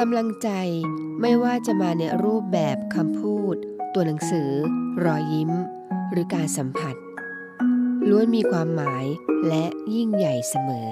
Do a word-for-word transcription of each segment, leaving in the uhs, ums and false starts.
กำลังใจไม่ว่าจะมาในรูปแบบคำพูดตัวหนังสือรอยยิ้มหรือการสัมผัสล้วนมีความหมายและยิ่งใหญ่เสมอ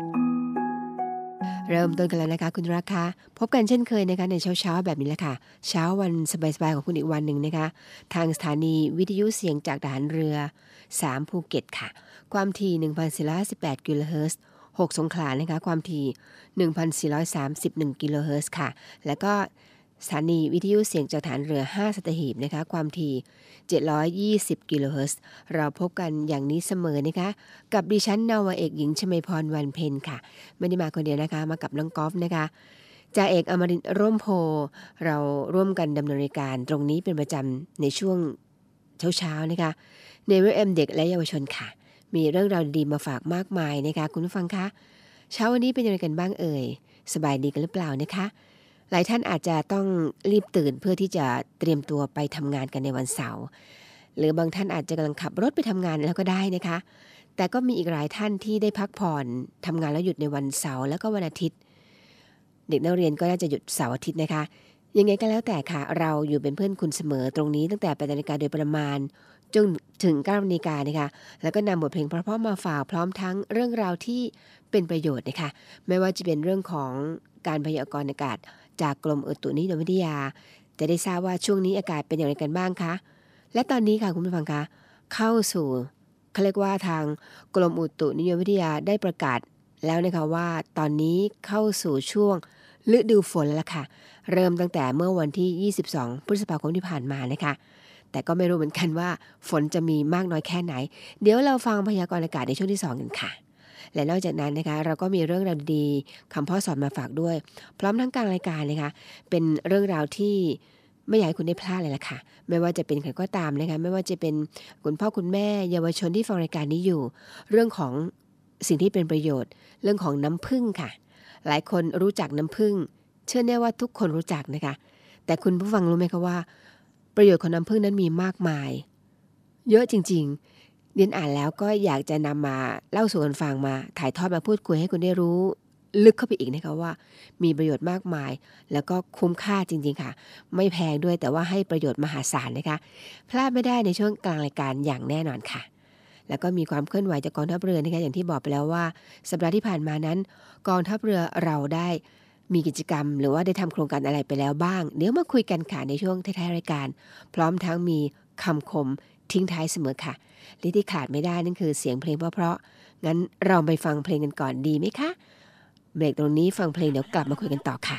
เริ่มต้นกันแล้วนะคะคุณรักคะพบกันเช่นเคยนะคะในเช้าๆแบบนี้แหละค่ะเช้าวันสบายๆของคุณอีกวันหนึ่งนะคะทางสถานีวิทยุเสียงจากทหารเรือสามภูเก็ตค่ะความถี่ หนึ่งพันสี่ร้อยห้าสิบแปด กิโลเฮิรตซ์หกสงขลานะคะความถี่ หนึ่งพันสี่ร้อยสามสิบเอ็ด กิโลเฮิรตซ์ค่ะแล้วก็สถานีวิทยุเสียงจากฐานเรือห้าสัตหีบนะคะความถี่เจ็ดร้อยยี่สิบกิโลเฮิรตซ์เราพบกันอย่างนี้เสมอนะคะกับดิฉันนาวาเอกหญิงชมาพรวันเพ็ญค่ะไม่ได้มาคนเดียวนะคะมากับน้องกอล์ฟนะคะจ่าเอกอมรินทร์ร่มโพเราร่วมกันดำเนินรายการตรงนี้เป็นประจำในช่วงเช้าๆนะคะในเรื่องเด็กและเยาวชนค่ะมีเรื่องราวดีๆมาฝากมากมายนะคะคุณผู้ฟังคะเช้าวันนี้เป็นยังไงกันบ้างเอ่ยสบายดีกันหรือเปล่านะคะหลายท่านอาจจะต้องรีบตื่นเพื่อที่จะเตรียมตัวไปทำงานกันในวันเสาร์หรือบางท่านอาจจะกำลังขับรถไปทำงานแล้วก็ได้นะคะแต่ก็มีอีกหลายท่านที่ได้พักผ่อนทำงานแล้วหยุดในวันเสาร์แล้วก็วันอาทิตย์เด็กนักเรียนก็น่าจะหยุดเสาร์อาทิตย์นะคะยังไงก็แล้วแต่ค่ะเราอยู่เป็นเพื่อนคุณเสมอตรงนี้ตั้งแต่แปดนาฬิกาโดยประมาณจนถึงเก้านาฬิกานะคะแล้วก็นำบทเพลงเพราะๆมาฝากพร้อมทั้งเรื่องราวที่เป็นประโยชน์นะคะไม่ว่าจะเป็นเรื่องของการพยากรณ์อากาศจากกรมอุตุนิยมวิทยาจะได้ทราบว่าช่วงนี้อากาศเป็นอย่างไรกันบ้างคะและตอนนี้ค่ะคุณผู้ฟังคะเข้าสู่เขาเรียกว่าทางกรมอุตุนิยมวิทยาได้ประกาศแล้วนะคะว่าตอนนี้เข้าสู่ช่วงฤดูฝนแล้วค่ะเริ่มตั้งแต่เมื่อวันที่ยี่สิบสองพฤษภาคมที่ผ่านมานะคะแต่ก็ไม่รู้เหมือนกันว่าฝนจะมีมากน้อยแค่ไหนเดี๋ยวเราฟังพยากรณ์อากาศในช่วงที่สองกันค่ะและนอกจากนั้นนะคะเราก็มีเรื่องราวดีๆคำพ่อสอนมาฝากด้วยพร้อมทั้งกลางรายการนะคะเป็นเรื่องราวที่ไม่อยากให้คุณได้พลาดเลยล่ะค่ะไม่ว่าจะเป็นใครก็ตามนะคะไม่ว่าจะเป็นคุณพ่อคุณแม่เยาวชนที่ฟังรายการนี้อยู่เรื่องของสิ่งที่เป็นประโยชน์เรื่องของน้ำผึ้งค่ะหลายคนรู้จักน้ำผึ้งเชื่อแน่ว่าทุกคนรู้จักนะคะแต่คุณผู้ฟังรู้ไหมคะว่าประโยชน์ของน้ำผึ้งนั้นมีมากมายเยอะจริงๆเรียนอ่านแล้วก็อยากจะนำมาเล่าสู่กันฟังมาถ่ายทอดมาพูดคุยให้คุณได้รู้ลึกเข้าไปอีกนะคะว่ามีประโยชน์มากมายแล้วก็คุ้มค่าจริงๆค่ะไม่แพงด้วยแต่ว่าให้ประโยชน์มหาศาลนะคะพลาดไม่ได้ในช่วงกลางรายการอย่างแน่นอนค่ะแล้วก็มีความเคลื่อนไหวจากกองทัพเรือนะคะอย่างที่บอกไปแล้วว่าสัปดาห์ที่ผ่านมานั้นกองทัพเรือเราได้มีกิจกรรมหรือว่าได้ทำโครงการอะไรไปแล้วบ้างเดี๋ยวมาคุยกันค่ะในช่วงท้ายๆรายการพร้อมทั้งมีคำคมทิ้งท้ายเสมอค่ะและที่ขาดไม่ได้นั่นคือเสียงเพลงเพราะๆงั้นเราไปฟังเพลงกันก่อนดีไหมคะเบรกตรงนี้ฟังเพลงเดี๋ยวกลับมาคุยกันต่อค่ะ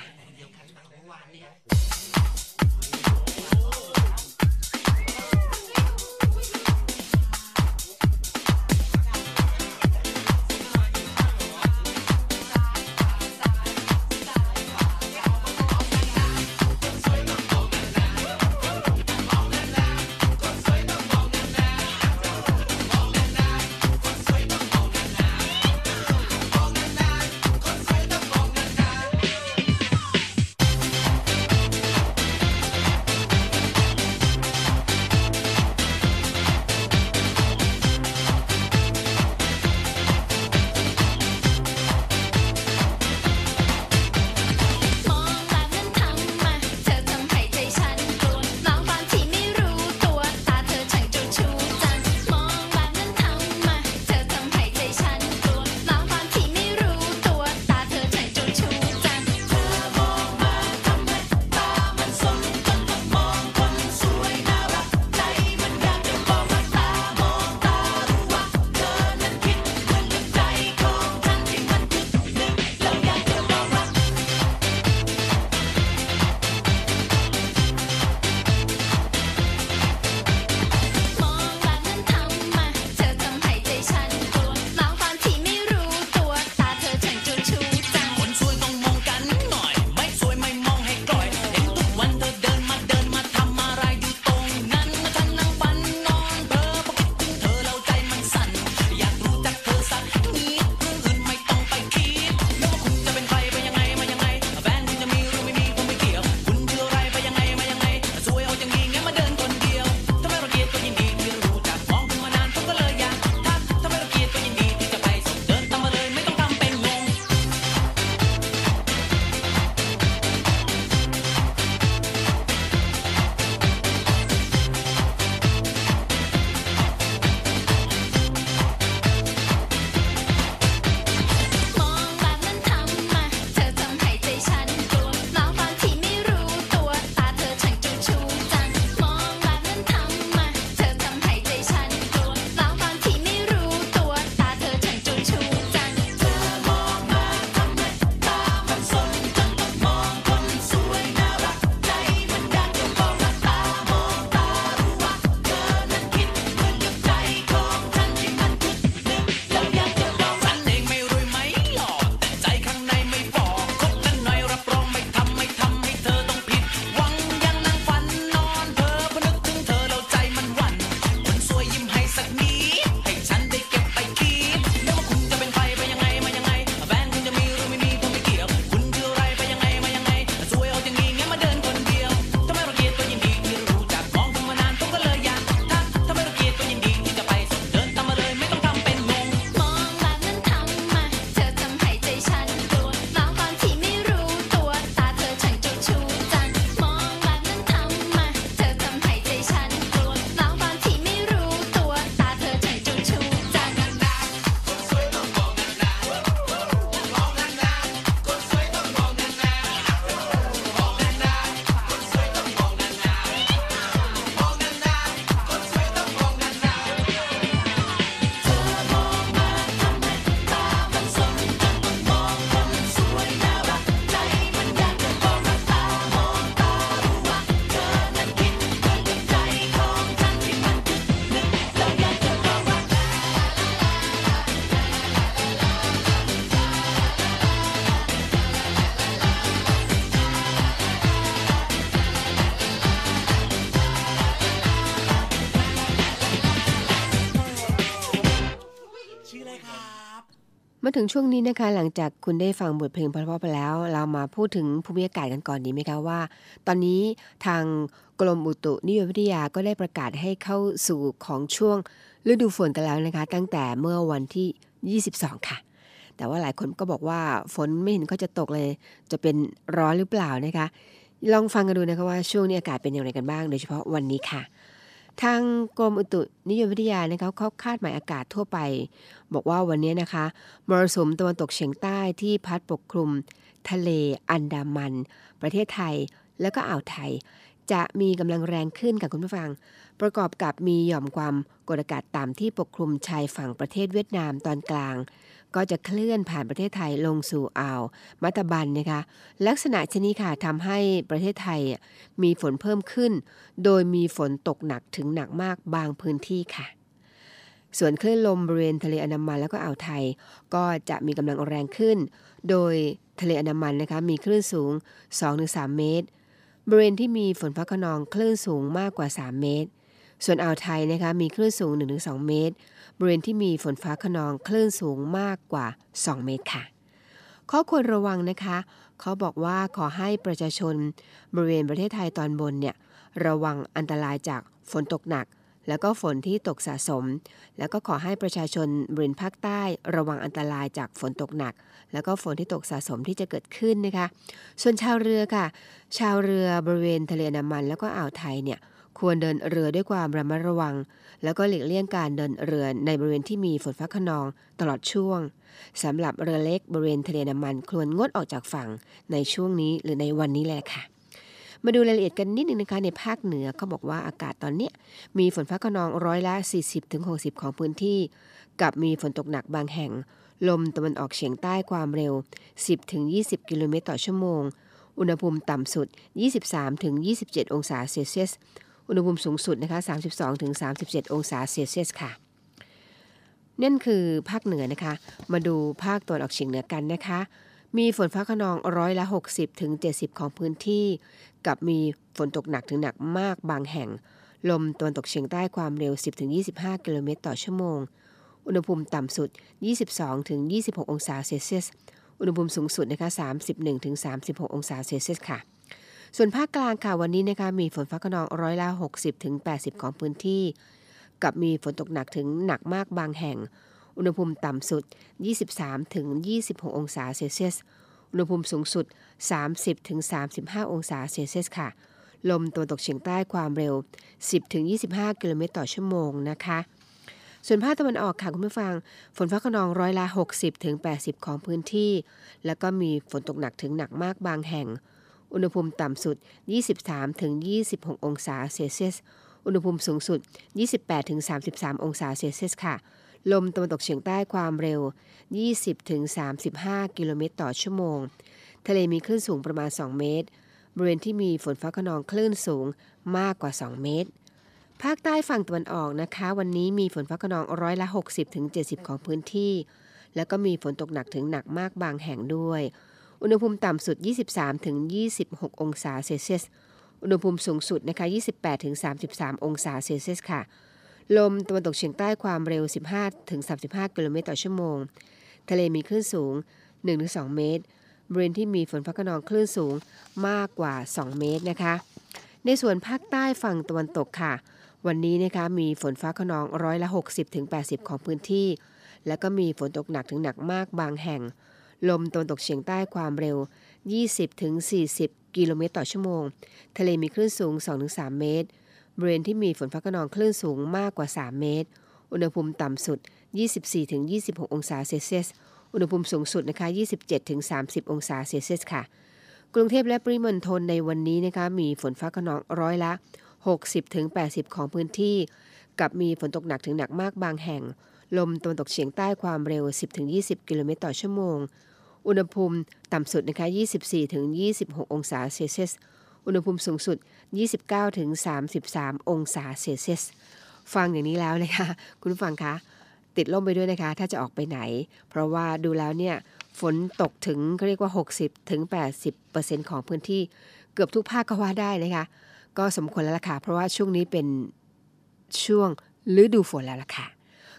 มาถึงช่วงนี้นะคะหลังจากคุณได้ฟังบทเพลงเพราะๆไปแล้วเรามาพูดถึงภูมิอากาศกันก่อนดีไหมคะว่าตอนนี้ทางกรมอุตุนิยมวิทยาก็ได้ประกาศให้เข้าสู่ของช่วงฤดูฝนกันแล้วนะคะตั้งแต่เมื่อวันที่ยี่สิบสองค่ะแต่ว่าหลายคนก็บอกว่าฝนไม่เห็นก็จะตกเลยจะเป็นร้อนหรือเปล่านะคะลองฟังกันดูนะคะว่าช่วงนี้อากาศเป็นอย่างไรกันบ้างโดยเฉพาะวันนี้ค่ะทางกรมอุตุนิยมวิทยานะคะเขาคาดหมายอากาศทั่วไปบอกว่าวันนี้นะคะมรสุมตะวันตกเฉียงใต้ที่พัดปกคลุมทะเลอันดามันประเทศไทยแล้วก็อ่าวไทยจะมีกำลังแรงขึ้นค่ะคุณผู้ฟังประกอบกับมีหย่อมความกดอากาศต่ำที่ปกคลุมชายฝั่งประเทศเวียดนามตอนกลางก็จะเคลื่อนผ่านประเทศไทยลงสู่อ่าวมัตตบันนะคะลักษณะเช่นนี้ค่ะทำให้ประเทศไทยมีฝนเพิ่มขึ้นโดยมีฝนตกหนักถึงหนักมากบางพื้นที่ค่ะส่วนคลื่นลมบริเวณทะเลอันดามันแล้วก็อ่าวไทยก็จะมีกำลังแรงขึ้นโดยทะเลอันดามันนะคะมีคลื่นสูง สองถึงสาม เมตรบริเวณที่มีฝนฟ้าคะนองคลื่นสูงมากกว่าสามเมตรส่วนอ่าวไทยนะคะมีคลื่นสูง หนึ่งถึงสอง เมตรบริเวณที่มีฝนฟ้าคะนองคลื่นสูงมากกว่าสองเมตรค่ะข้อควรระวังนะคะเขาบอกว่าขอให้ประชาชนบริเวณประเทศไทยตอนบนเนี่ยระวังอันตรายจากฝนตกหนักแล้วก็ฝนที่ตกสะสมแล้วก็ขอให้ประชาชนบริเวณภาคใต้ระวังอันตรายจากฝนตกหนักแล้วก็ฝนที่ตกสะสมที่จะเกิดขึ้นนะคะส่วนชาวเรือค่ะชาวเรือบริเวณทะเลอันดามันแล้วก็อ่าวไทยเนี่ยควรเดินเรือด้วยความระมัดระวังแล้วก็หลีกเลี่ยงการเดินเรือในบริเวณที่มีฝนฟ้าคะนองตลอดช่วงสำหรับเรือเล็กบริเวณทะเลอันดามันควรงดออกจากฝั่งในช่วงนี้หรือในวันนี้เลยค่ะมาดูรายละเอียดกันนิดนึงนะคะในภาคเหนือเขาบอกว่าอากาศตอนนี้มีฝนฟ้าคะนองร้อยละ สี่สิบถึงหกสิบ ของพื้นที่กับมีฝนตกหนักบางแห่งลมตะวันออกเฉียงใต้ความเร็ว สิบถึงยี่สิบ กิโลเมตรต่อชั่วโมงอุณหภูมิต่ำสุด ยี่สิบสามถึงยี่สิบเจ็ด องศาเซลเซียสอุณหภูมิสูงสุดนะคะ สามสิบสองถึงสามสิบเจ็ด องศาเซลเซียสค่ะนั่นคือภาคเหนือนะคะมาดูภาคตะวันออกเฉียงเหนือกันนะคะมีฝนฟ้าคะนองร้อยละ หกสิบถึงเจ็ดสิบ ของพื้นที่กับมีฝนตกหนักถึงหนักมากบางแห่งลมตะวันตกเฉียงใต้ความเร็ว สิบถึงยี่สิบห้า กิโลเมตรต่อชั่วโมงอุณหภูมิต่ำสุด ยี่สิบสองถึงยี่สิบหก องศาเซลเซียสอุณหภูมิสูงสุดนะคะ สามสิบเอ็ดถึงสามสิบหก องศาเซลเซียสค่ะส่วนภาคกลางค่ะวันนี้นะคะมีฝนฟ้าคะนองร้อยละ หกสิบถึงแปดสิบ ของพื้นที่กับมีฝนตกหนักถึงหนักมากบางแห่งอุณหภูมิต่ำสุด ยี่สิบสามถึงยี่สิบหก องศาเซลเซียสอุณหภูมิสูงสุด สามสิบถึงสามสิบห้า องศาเซลเซียสค่ะลมตะวันตกเฉียงใต้ความเร็ว สิบถึงยี่สิบห้า กิโลเมตรต่อชั่วโมงนะคะส่วนภาคตะวันออกค่ะคุณผู้ฟังฝนฟ้าคะนองร้อยละ หกสิบถึงแปดสิบ ของพื้นที่แล้วก็มีฝนตกหนักถึงหนักมากบางแห่งอุณหภูมิต่ำสุด ยี่สิบสามถึงยี่สิบหก องศาเซลเซียสอุณหภูมิสูงสุด ยี่สิบแปดถึงสามสิบสาม องศาเซลเซียสค่ะลมตะวันตกเฉียงใต้ความเร็ว ยี่สิบถึงสามสิบห้า กิโลเมตรต่อชั่วโมงทะเลมีคลื่นสูงประมาณสองเมตรบริเวณที่มีฝนฟ้าคะนองคลื่นสูงมากกว่าสองเมตรภาคใต้ฝั่งตะวันออกนะคะวันนี้มีฝนฟ้าคะนองร้อยละ หกสิบถึงเจ็ดสิบ ของพื้นที่แล้วก็มีฝนตกหนักถึงหนักมากบางแห่งด้วยอุณหภูมิต่ำสุด ยี่สิบสามถึงยี่สิบหก องศาเซลเซียสอุณหภูมิสูงสุดนะคะ ยี่สิบแปดถึงสามสิบสาม องศาเซลเซียสค่ะลมตะวันตกเฉียงใต้ความเร็ว สิบห้าถึงสามสิบห้า กิโลเมตรต่อชั่วโมงทะเลมีคลื่นสูง หนึ่งถึงสอง เมตรบริเวณที่มีฝนฟ้าคะนองคลื่นสูงมากกว่าสองเมตรนะคะในส่วนภาคใต้ฝั่งตะวันตกค่ะวันนี้นะคะมีฝนฟ้าคะนองร้อยละ หกสิบถึงแปดสิบ ของพื้นที่แล้วก็มีฝนตกหนักถึงหนักมากบางแห่งลมตะวันตกเฉียงใต้ความเร็ว ยี่สิบถึงสี่สิบ กิโลเมตรต่อชั่วโมงทะเลมีคลื่นสูง สองถึงสาม เมตรบริเวณที่มีฝนฟ้าคะนองคลื่นสูงมากกว่าสามเมตรอุณหภูมิต่ำสุด ยี่สิบสี่ถึงยี่สิบหก องศาเซลเซียสอุณหภูมิสูงสุดนะคะ ยี่สิบเจ็ดถึงสามสิบ องศาเซลเซียสค่ะกรุงเทพและปริมณฑลในวันนี้นะคะมีฝนฟ้าคะนองร้อยละ หกสิบถึงแปดสิบ ของพื้นที่กับมีฝนตกหนักถึงหนักมากบางแห่งลมตะวันตกเฉียงใต้ความเร็ว สิบถึงยี่สิบ กิโลเมตรต่อชั่วโมงอุณหภูมิต่ำสุดนะคะ ยี่สิบสี่ถึงยี่สิบหก องศาเซลเซียสอุณหภูมิสูงสุด ยี่สิบเก้าถึงสามสิบสาม องศาเซลเซียสฟังอย่างนี้แล้วนะคะคุณผู้ฟังคะติดร่มไปด้วยนะคะถ้าจะออกไปไหนเพราะว่าดูแล้วเนี่ยฝนตกถึงเขาเรียกว่า หกสิบถึงแปดสิบเปอร์เซ็นต์ ของพื้นที่เกือบทุกภาคก็ว่าได้นะคะก็สมควรแล้วล่ะค่ะเพราะว่าช่วงนี้เป็นช่วงฤดูฝนแล้วล่ะค่ะ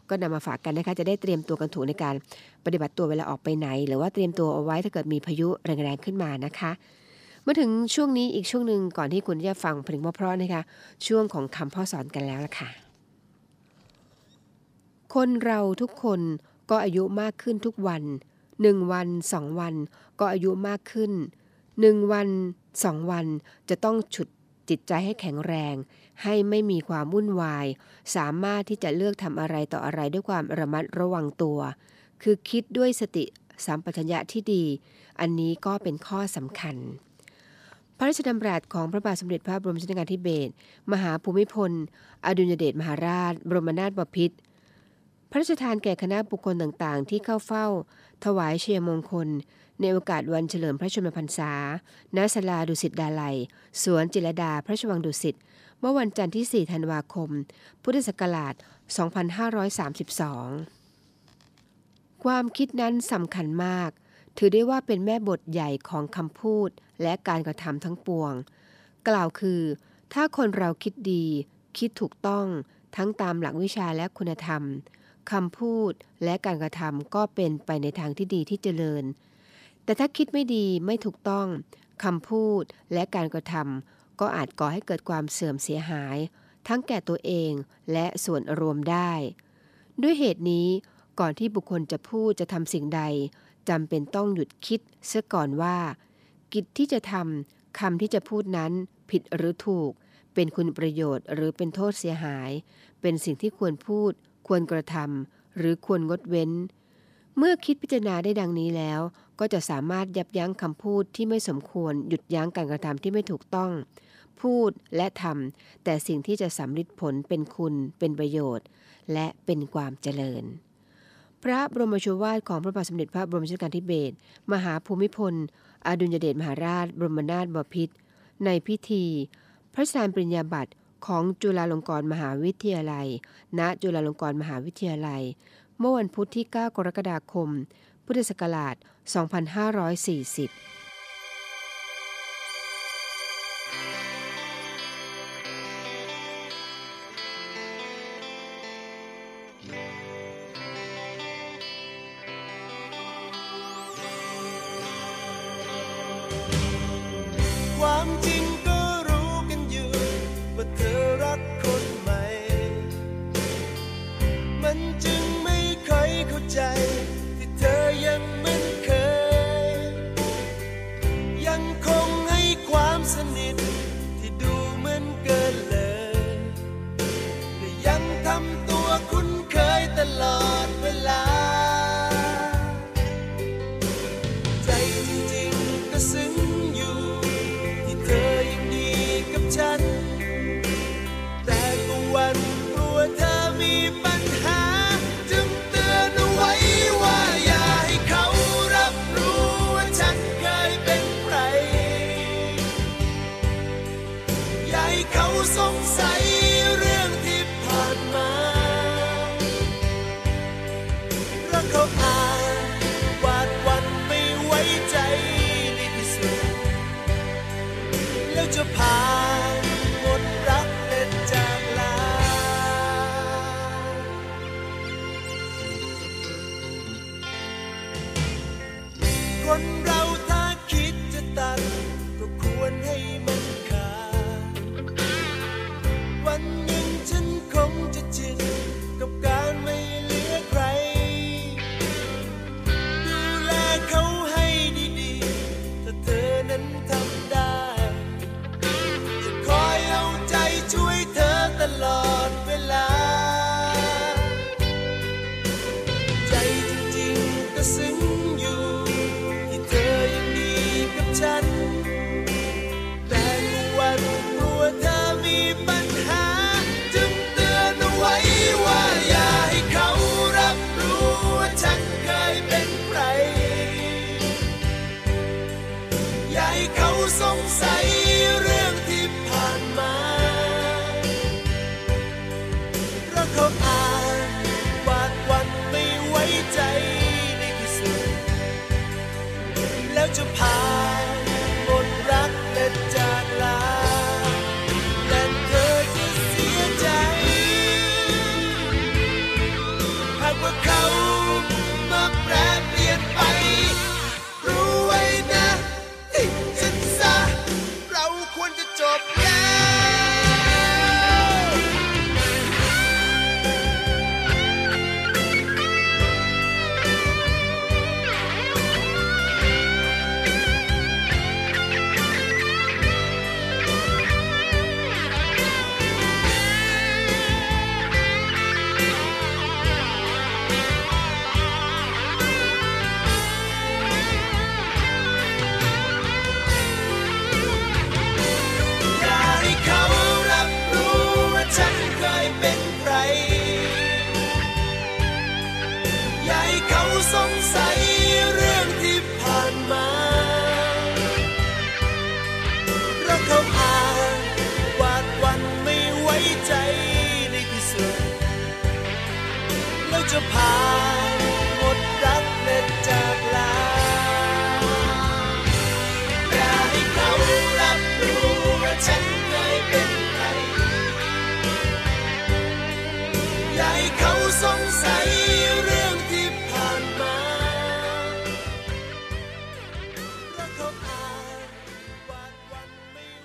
ก็นำมาฝากกันนะคะจะได้เตรียมตัวกันถูกในการปฏิบัติตัวเวลาออกไปไหนหรือว่าเตรียมตัวเอาไว้ถ้าเกิดมีพายุแรงๆขึ้นมานะคะมาถึงช่วงนี้อีกช่วงนึงก่อนที่คุณจะฟังเพลงเพราะๆนะคะช่วงของคำพ่อสอนกันแล้วล่ะค่ะคนเราทุกคนก็อายุมากขึ้นทุกวันหนึ่งวันสองวันก็อายุมากขึ้นหนึ่งวันสองวันจะต้องฉุดจิตใจให้แข็งแรงให้ไม่มีความวุ่นวายสามารถที่จะเลือกทำอะไรต่ออะไรด้วยความระมัดระวังตัวคือคิดด้วยสติสัมปชัญญะที่ดีอันนี้ก็เป็นข้อสำคัญพระราชดำรัสของพระบาทสมเด็จพระบรมชนกาธิเบศรมหาภูมิพลอดุลยเดชมหาราชบรมนาถบพิตรพระราชทานแก่คณะบุคคลต่างๆที่เข้าเฝ้าถวายชัยมงคลในโอกาสวันเฉลิมพระชนมพรรษาณศาลาดุสิตดาลัยสวนจิตรลดาพระราชวังดุสิตเมื่อวันจันทร์ที่สี่ธันวาคมพุทธศักราชสองพันห้าร้อยสามสิบสองความคิดนั้นสำคัญมากถือได้ว่าเป็นแม่บทใหญ่ของคำพูดและการกระทำทั้งปวงกล่าวคือถ้าคนเราคิดดีคิดถูกต้องทั้งตามหลักวิชาและคุณธรรมคำพูดและการกระทำก็เป็นไปในทางที่ดีที่เจริญแต่ถ้าคิดไม่ดีไม่ถูกต้องคำพูดและการกระทำก็อาจก่อให้เกิดความเสื่อมเสียหายทั้งแก่ตัวเองและส่วนรวมได้ด้วยเหตุนี้ก่อนที่บุคคลจะพูดจะทำสิ่งใดจำเป็นต้องหยุดคิดเสียก่อนว่ากิจที่จะทำคำที่จะพูดนั้นผิดหรือถูกเป็นคุณประโยชน์หรือเป็นโทษเสียหายเป็นสิ่งที่ควรพูดควรกระทำหรือควรงดเว้นเมื่อคิดพิจารณาได้ดังนี้แล้วก็จะสามารถยับยั้งคำพูดที่ไม่สมควรหยุดยั้งการกระทำที่ไม่ถูกต้องพูดและทำแต่สิ่งที่จะสำลิดผลเป็นคุณเป็นประโยชน์และเป็นความเจริญพระบรมโชวาทของพระบาทสมเด็จพระบรมชนกาธิเบศรมหาภูมิพลอดุลยเดชมหาราชบรมนาถบพิตรในพิธีพระราชทานปริญญาบัตรของจุฬาลงกรณ์มหาวิทยาลัยณจุฬาลงกรณ์มหาวิทยาลัยเมื่อวันพุธที่เก้ากรกฎาคมพุทธศักราชสองพันห้าร้อยสี่สิบความจริงก็รู้กันอยู่ว่าเธอรักคนใหม่มันจึงไม่เคยเข้าใจที่เธอยังเหมือนเคยยังคงให้ความสนิทที่ดูเหมือนเกินเลยแต่ยังทำตัวคุ้นเคยตลอดเวลาใจจริงๆก็ซึ้งอยู่เธอยังดีกับฉันแต่ก็หวั่นกลัวเธอมีปัญหาจึงเตือนเอาไว้ว่าอย่าให้เขารับรู้ว่าฉันเคยเป็นใครอย่าให้เขาสงสัยเรื่องที่ผ่านมาเพราะเขาอาจหวาดหวั่นไม่ไว้ใจในที่สุดแล้วจะผ่านหมดรักและจากลาคนเราถ้าคิดจะตัดก็ควรให้มันขาดวันหนึ่งฉันคงจะชินกับการไม่เหลือใครดูแลเขาให้ดีๆถ้าเธอนั้นทำได้ช่วยเธอตลอดเวลาใจจริงๆก็ซึ้งอยู่ที่เธอยังดีกับฉันแต่ทุกวันกลัวเธอมีปัญหาจึงเตือนเอาไว้ว่าอย่าให้เขารับรู้ว่าฉันเคยเป็นใครอย่าให้เขาสงสัยเรื่องที่ผ่านมาเขาอาจหวาดหวั่นไม่ไว้ใจในที่สุดแล้วจะผ่านหมดรักและจากลาและเธอจะเสียใจ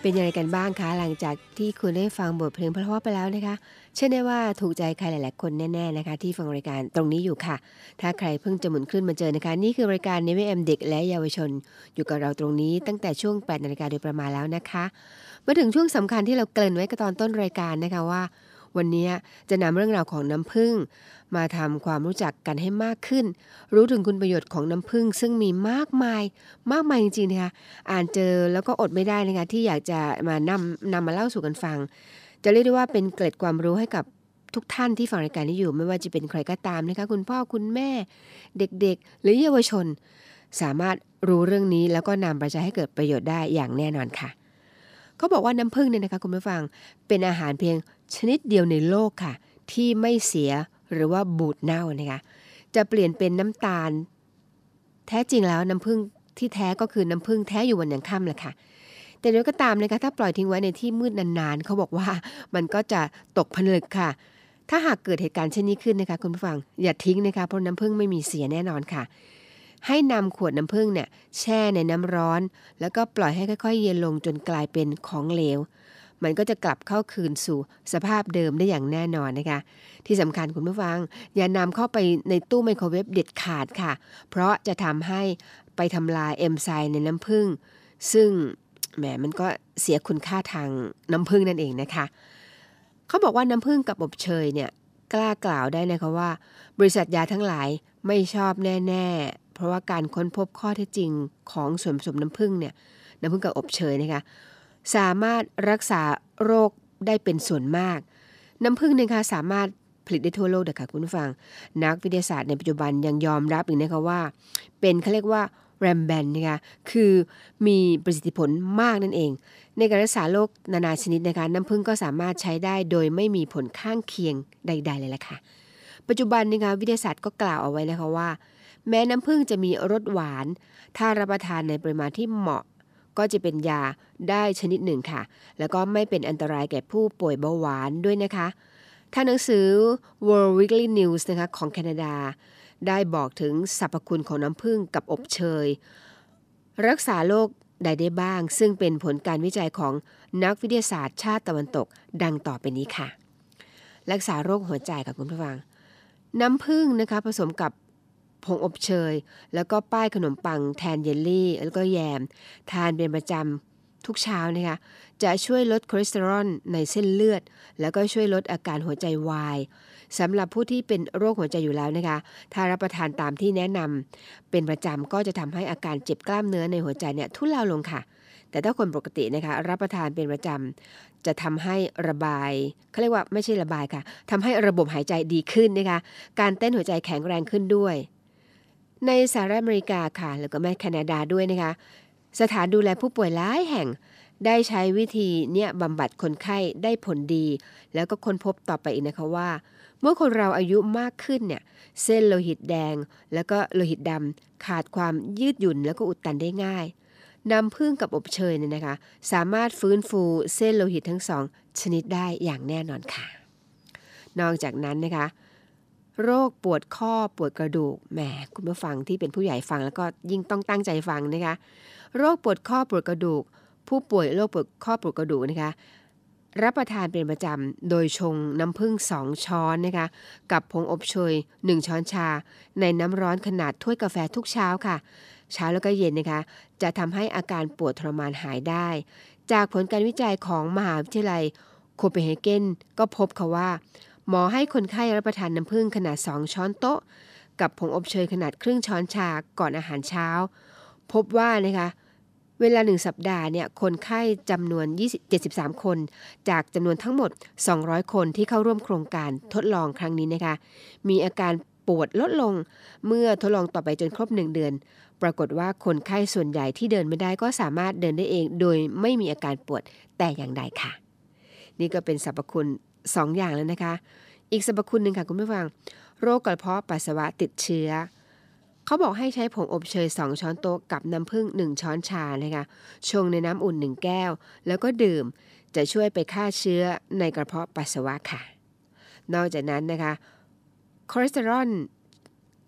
เป็นยังไงกันบ้างคะหลังจากที่คุณได้ฟังบทเพลงเพราะๆไปแล้วนะคะเชื่อได้ว่าถูกใจใครหลายๆคนแน่ๆนะคะที่ฟังรายการตรงนี้อยู่ค่ะถ้าใครเพิ่งจะหมุนคลื่นมาเจอนะคะนี่คือรายการ เน วี เอ็ม เด็กและเยาวชนอยู่กับเราตรงนี้ตั้งแต่ช่วง แปดนาฬิกาโดยประมาณแล้วนะคะมาถึงช่วงสำคัญที่เราเกริ่นไว้กับตอนต้นรายการนะคะว่าวันนี้จะนำเรื่องราวของน้ำผึ้งมาทำความรู้จักกันให้มากขึ้นรู้ถึงคุณประโยชน์ของน้ำผึ้งซึ่งมีมากมายมากมายจริงๆนะคะอ่านเจอแล้วก็อดไม่ได้นะคะที่อยากจะมานำนำมาเล่าสู่กันฟังจะเรียกได้ว่าเป็นเกร็ดความรู้ให้กับทุกท่านที่ฟังรายการนี้อยู่ไม่ว่าจะเป็นใครก็ตามนะคะคุณพ่อคุณแม่เด็กๆหรือเยาวชนสามารถรู้เรื่องนี้แล้วก็นำไปใช้ให้เกิดประโยชน์ได้อย่างแน่นอนค่ะเขาบอกว่าน้ำผึ้งเนี่ยนะคะคุณผู้ฟังเป็นอาหารเพียงชนิดเดียวในโลกค่ะที่ไม่เสียหรือว่าบูดเน่านะคะจะเปลี่ยนเป็นน้ำตาลแท้จริงแล้วน้ำผึ้งที่แท้ก็คือน้ำผึ้งแท้อยู่วันยังค่ำแหละค่ะแต่โดยก็ตามนะคะถ้าปล่อยทิ้งไว้ในที่มืดนานๆเขาบอกว่ามันก็จะตกผลึกค่ะถ้าหากเกิดเหตุการณ์เช่นนี้ขึ้นนะคะคุณผู้ฟังอย่าทิ้งนะคะเพราะน้ำผึ้งไม่มีเสียแน่นอนค่ะให้นำขวดน้ำผึ้งเนี่ยแช่ในน้ำร้อนแล้วก็ปล่อยให้ค่อยๆเย็นลงจนกลายเป็นของเหลวมันก็จะกลับเข้าคืนสู่สภาพเดิมได้อย่างแน่นอนนะคะที่สำคัญคุณผู้ฟังอย่านำเข้าไปในตู้ไมโครเวฟเด็ดขาดค่ะเพราะจะทำให้ไปทำลายเอนไซม์ในน้ำผึ้งซึ่งแหมมันก็เสียคุณค่าทางน้ำผึ้งนั่นเองนะคะเขาบอกว่าน้ำผึ้งกับอบเชยเนี่ยกล้ากล่าวได้นะคะว่าบริษัทยาทั้งหลายไม่ชอบแน่ๆเพราะว่าการค้นพบข้อเท็จจริงของส่วนผสมน้ำผึ้งเนี่ยน้ำผึ้งกับอบเชยนะคะสามารถรักษาโรคได้เป็นส่วนมากน้ำผึ้งนะคะสามารถผลิตได้ทั่วโลกนะคะคุณผู้ฟังนักวิทยาศาสตร์ในปัจจุบันยังยอมรับอีกนะคะว่าเป็นเขาเรียกว่าแรมแบนนะคะคือมีประสิทธิผลมากนั่นเองในการรักษาโรคนานาชนิดนะคะน้ำผึ้งก็สามารถใช้ได้โดยไม่มีผลข้างเคียงใดๆเลยล่ะค่ะปัจจุบันนะคะวิทยาศาสตร์ก็กล่าวเอาไว้นะคะว่าแม้น้ำผึ้งจะมีรสหวานถ้ารับประทานในปริมาณที่เหมาะก็จะเป็นยาได้ชนิดหนึ่งค่ะแล้วก็ไม่เป็นอันตรายแก่ผู้ป่วยเบาหวานด้วยนะคะถ้าหนังสือ World Weekly News นะคะของแคนาดาได้บอกถึงสรรพคุณของน้ำผึ้งกับอบเชยรักษาโรคใดได้บ้างซึ่งเป็นผลการวิจัยของนักวิทยาศาสตร์ชาติตะวันตกดังต่อไปนี้ค่ะรักษาโรคหัวใจค่ะคุณผู้ฟังน้ำผึ้งนะคะผสมกับผงอบเชยแล้วก็ป้ายขนมปังแทนเยลลี่แล้วก็แยมทานเป็นประจำทุกเช้านะคะจะช่วยลดคอเลสเตอรอลในเส้นเลือดแล้วก็ช่วยลดอาการหัวใจวายสำหรับผู้ที่เป็นโรคหัวใจอยู่แล้วนะคะถ้ารับประทานตามที่แนะนำเป็นประจำก็จะทำให้อาการเจ็บกล้ามเนื้อในหัวใจเนี่ยทุเลาลงค่ะแต่ถ้าคนปกตินะคะรับประทานเป็นประจำจะทำให้ระบายเขาเรียกว่าไม่ใช่ระบายค่ะทำให้ระบบหายใจดีขึ้นนะคะการเต้นหัวใจแข็งแรงขึ้นด้วยในสหรัฐอเมริกาค่ะแล้วก็แม่แคนาดาด้วยนะคะสถานดูแลผู้ป่วยหลายแห่งได้ใช้วิธีเนี่ยบำบัดคนไข้ได้ผลดีแล้วก็ค้นพบต่อไปอีกนะคะว่าเมื่อคนเราอายุมากขึ้นเนี่ยเส้นโลหิตแดงแล้วก็โลหิตดำขาดความยืดหยุ่นแล้วก็อุดตันได้ง่ายน้ำผึ้งกับอบเชยเนี่ยนะคะสามารถฟื้นฟูเส้นโลหิตทั้งสองชนิดได้อย่างแน่นอนค่ะนอกจากนั้นนะคะโรคปวดข้อปวดกระดูกแหมคุณผู้ฟังที่เป็นผู้ใหญ่ฟังแล้วก็ยิ่งต้องตั้งใจฟังนะคะโรคปวดข้อปวดกระดูกผู้ป่วยโรคปวดข้อปวดกระดูกนะคะรับประทานเป็นประจำโดยชงน้ำผึ้งสองช้อนนะคะกับผงอบเชยหนึ่งช้อนชาในน้ำร้อนขนาดถ้วยกาแฟทุกเช้าค่ะเช้าแล้วก็เย็นนะคะจะทำให้อาการปวดทรมานหายได้จากผลการวิจัยของมหาวิทยาลัยโคเปนเฮเกนก็พบค่ะว่าหมอให้คนไข้รับประทานน้ำผึ้งขนาดสองช้อนโต๊ะกับผงอบเชยขนาดครึ่งช้อนชาก่อนอาหารเช้าพบว่านะคะเวลาหนึ่งสัปดาห์เนี่ยคนไข้จำนวนเจ็ดสิบสามคนจากจำนวนทั้งหมดสองร้อยคนที่เข้าร่วมโครงการทดลองครั้งนี้นะคะมีอาการปวดลดลงเมื่อทดลองต่อไปจนครบหนึ่งเดือนปรากฏว่าคนไข้ส่วนใหญ่ที่เดินไม่ได้ก็สามารถเดินได้เองโดยไม่มีอาการปวดแต่อย่างใดค่ะนี่ก็เป็นสรรพคุณสองอย่างแล้วนะคะอีกสรรพคุณหนึ่งค่ะคุณผู้ฟังโรคกระเพาะปัสสาวะติดเชื้อเขาบอกให้ใช้ผงอบเชยสองช้อนโต๊ะกับน้ำผึ้งหนึ่งช้อนชานะคะชงในน้ำอุ่นหนึ่งแก้วแล้วก็ดื่มจะช่วยไปฆ่าเชื้อในกระเพาะปัสสาวะค่ะนอกจากนั้นนะคะคอเลสเตอรอล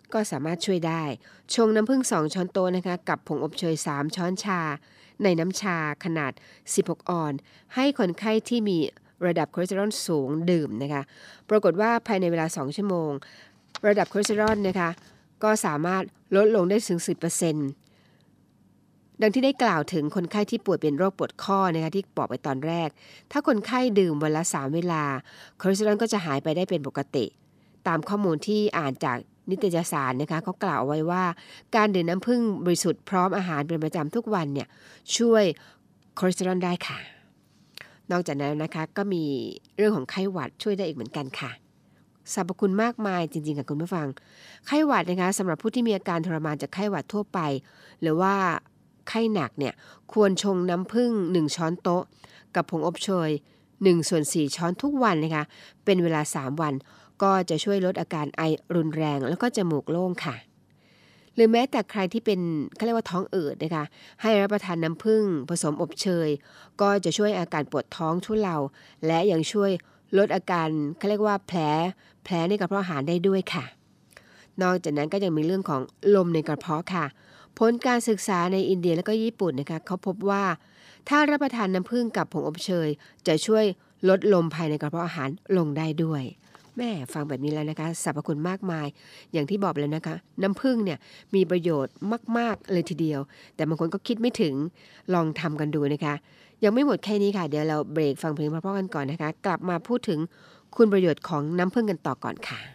ก็สามารถช่วยได้ชงน้ำผึ้งสองช้อนโต๊ะนะคะกับผงอบเชยสามช้อนชาในน้ำชาขนาดสิบหกออนซ์ให้คนไข้ที่มีระดับคอเลสเตอรอลสูงดื่มนะคะปรากฏว่าภายในเวลาสองชั่วโมงระดับคอเลสเตอรอลนะคะก็สามารถลดลงได้ถึง สิบเปอร์เซ็นต์ ดังที่ได้กล่าวถึงคนไข้ที่ป่วยเป็นโรคปวดข้อนะคะที่บอกไปตอนแรกถ้าคนไข้ดื่มวันละสามเวลาคอเลสเตอรอลก็จะหายไปได้เป็นปกติตามข้อมูลที่อ่านจากนิตยสารนะคะเขากล่าวไว้ว่าการดื่มน้ำผึ้งบริสุทธิ์พร้อมอาหารเป็นประจำทุกวันเนี่ยช่วยคอเลสเตอรอลได้ค่ะนอกจากนั้นนะคะก็มีเรื่องของไข้หวัดช่วยได้อีกเหมือนกันค่ะสรรพคุณมากมายจริงๆค่ะคุณผู้ฟังไข้หวัดนะคะสำหรับผู้ที่มีอาการทรมานจากไข้หวัดทั่วไปหรือว่าไข้หนักเนี่ยควรชงน้ำผึ้งหนึ่งช้อนโต๊ะกับผงอบเชยหนึ่งส่วนสี่ช้อนทุกวันนะคะเป็นเวลาสามวันก็จะช่วยลดอาการไอรุนแรงแล้วก็จมูกโล่งค่ะหรือแม้แต่ใครที่เป็นเขาเรียกว่าท้องอืดนะคะให้รับประทานน้ำผึ้งผสมอบเชยก็จะช่วยอาการปวดท้องทุเลาและยังช่วยลดอาการเขาเรียกว่าแผลแผลในกระเพาะอาหารได้ด้วยค่ะนอกจากนั้นก็ยังมีเรื่องของลมในกระเพาะค่ะผลการศึกษาในอินเดียและก็ญี่ปุ่นนะคะเขาพบว่าถ้ารับประทานน้ำผึ้งกับผงอบเชยจะช่วยลดลมภายในกระเพาะอาหารลงได้ด้วยแม่ฟังแบบนี้แล้วนะคะสรรพคุณมากมายอย่างที่บอกแล้วนะคะน้ำผึ้งเนี่ยมีประโยชน์มากๆเลยทีเดียวแต่บางคนก็คิดไม่ถึงลองทำกันดูนะคะยังไม่หมดแค่นี้ค่ะเดี๋ยวเราเบรกฟังเพลงเพราะๆกันก่อนนะคะกลับมาพูดถึงคุณประโยชน์ของน้ำผึ้งกันต่อก่อนค่ะ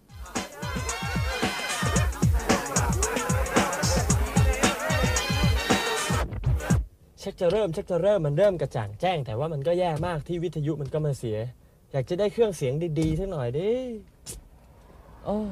ชักจะเริ่มชักจะเริ่มมันเริ่มกระจ่างแจ้งแต่ว่ามันก็แย่มากที่วิทยุมันก็มาเสียอยากจะได้เครื่องเสียงดีๆสักหน่อยดิโอ้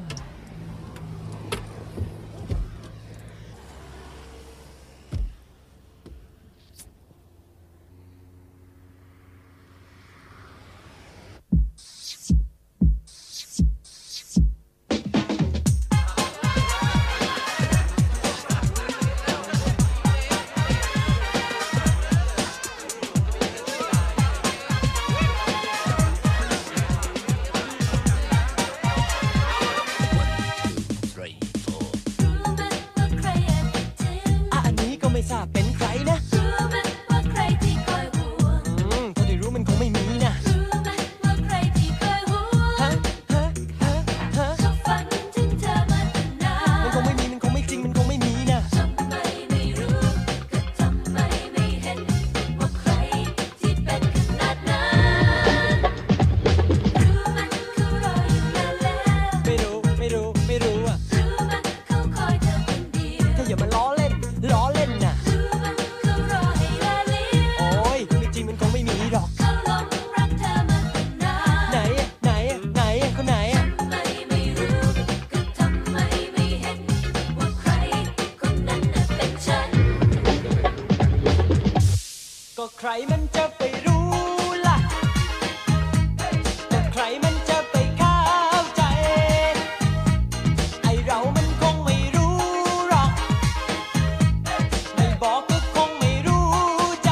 ใครมันจะไปรู้ล่ะแต่ใครมันจะไปเข้าใจไอเรามันคงไม่รู้หรอกไม่บอกก็คงไม่รู้ใจ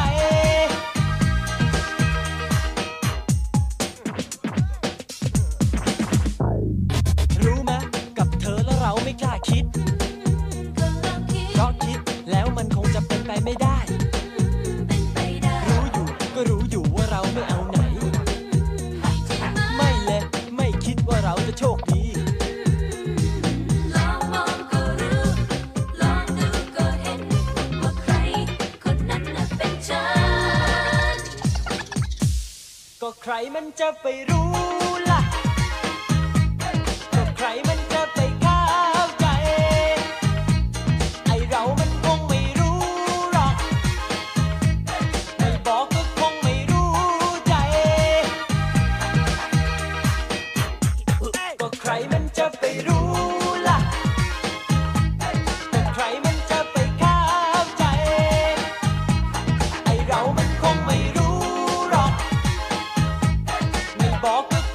รู้ไหมกับเธอแล้วเราไม่กล้าคิดเพราะคิดแล้วมันคงจะเป็นไปไม่ได้รู้อยู่ว่าเราไม่เอาไหนไม่เลยไม่คิดว่าเราจะโชคดีลองมองก็รู้ลองดูก็เห็นว่าใครคนนั้นน่ะเป็นฉันก็ใครมันจะไปรู้ล่ะก็ใครมันจะไปเข้าใจไอเรามันคงไม่รู้หรอกไม่บอกก็ใครมันจะไปรู้ล่ะแต่ใครมันจะไปเข้าใจไอเรามันคงไม่รู้หรอกไม่บอกก็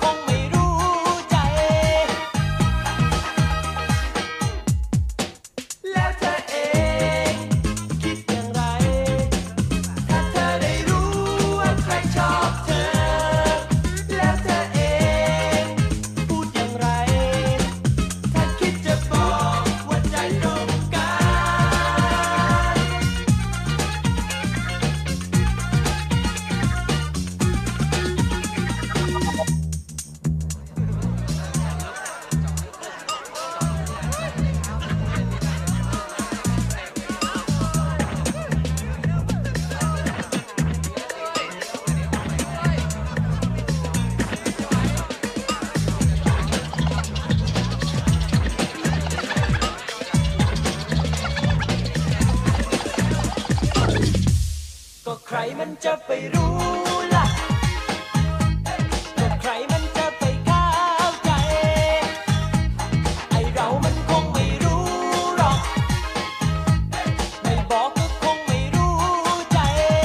รมันจะไปรู้ล่ะก็ใครมันจะไปเข้าใจไอเรามันคงไม่รู้หรอกไม่บอกก็คงไม่รู้ใจ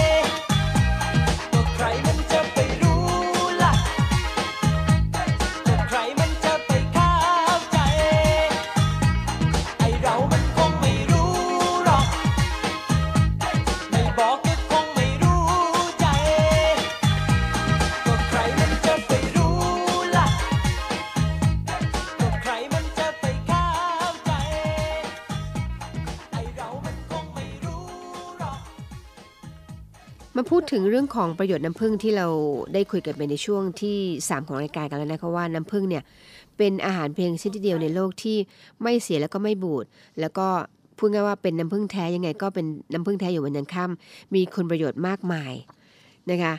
ก็ใครมันจะไปรู้ล่ะก็ใครมันจะไปเข้าใจไอเรามันคงไม่รู้หรอกไม่บอกก็คงไม่รู้ใจก็ใครมันจะไปรู้ล่ะก็ใครมันจะไปเข้าใจไอเรามันคงไม่รู้หรอกมาพูดถึงเรื่องของประโยชน์น้ำผึ้งที่เราได้คุยกันไปในช่วงที่สามของรายการกันแล้วนะคะว่าน้ำผึ้งเนี่ยเป็นอาหารเพียงชนิดเดียวในโลกที่ไม่เสียแล้วก็ไม่บูดแล้วก็พูดง่ายว่าเป็นน้ำผึ้งแท้ยังไงก็เป็นน้ำผึ้งแท้อยู่บนยันค่ำมีคุณประโยชน์มากมายนะคะ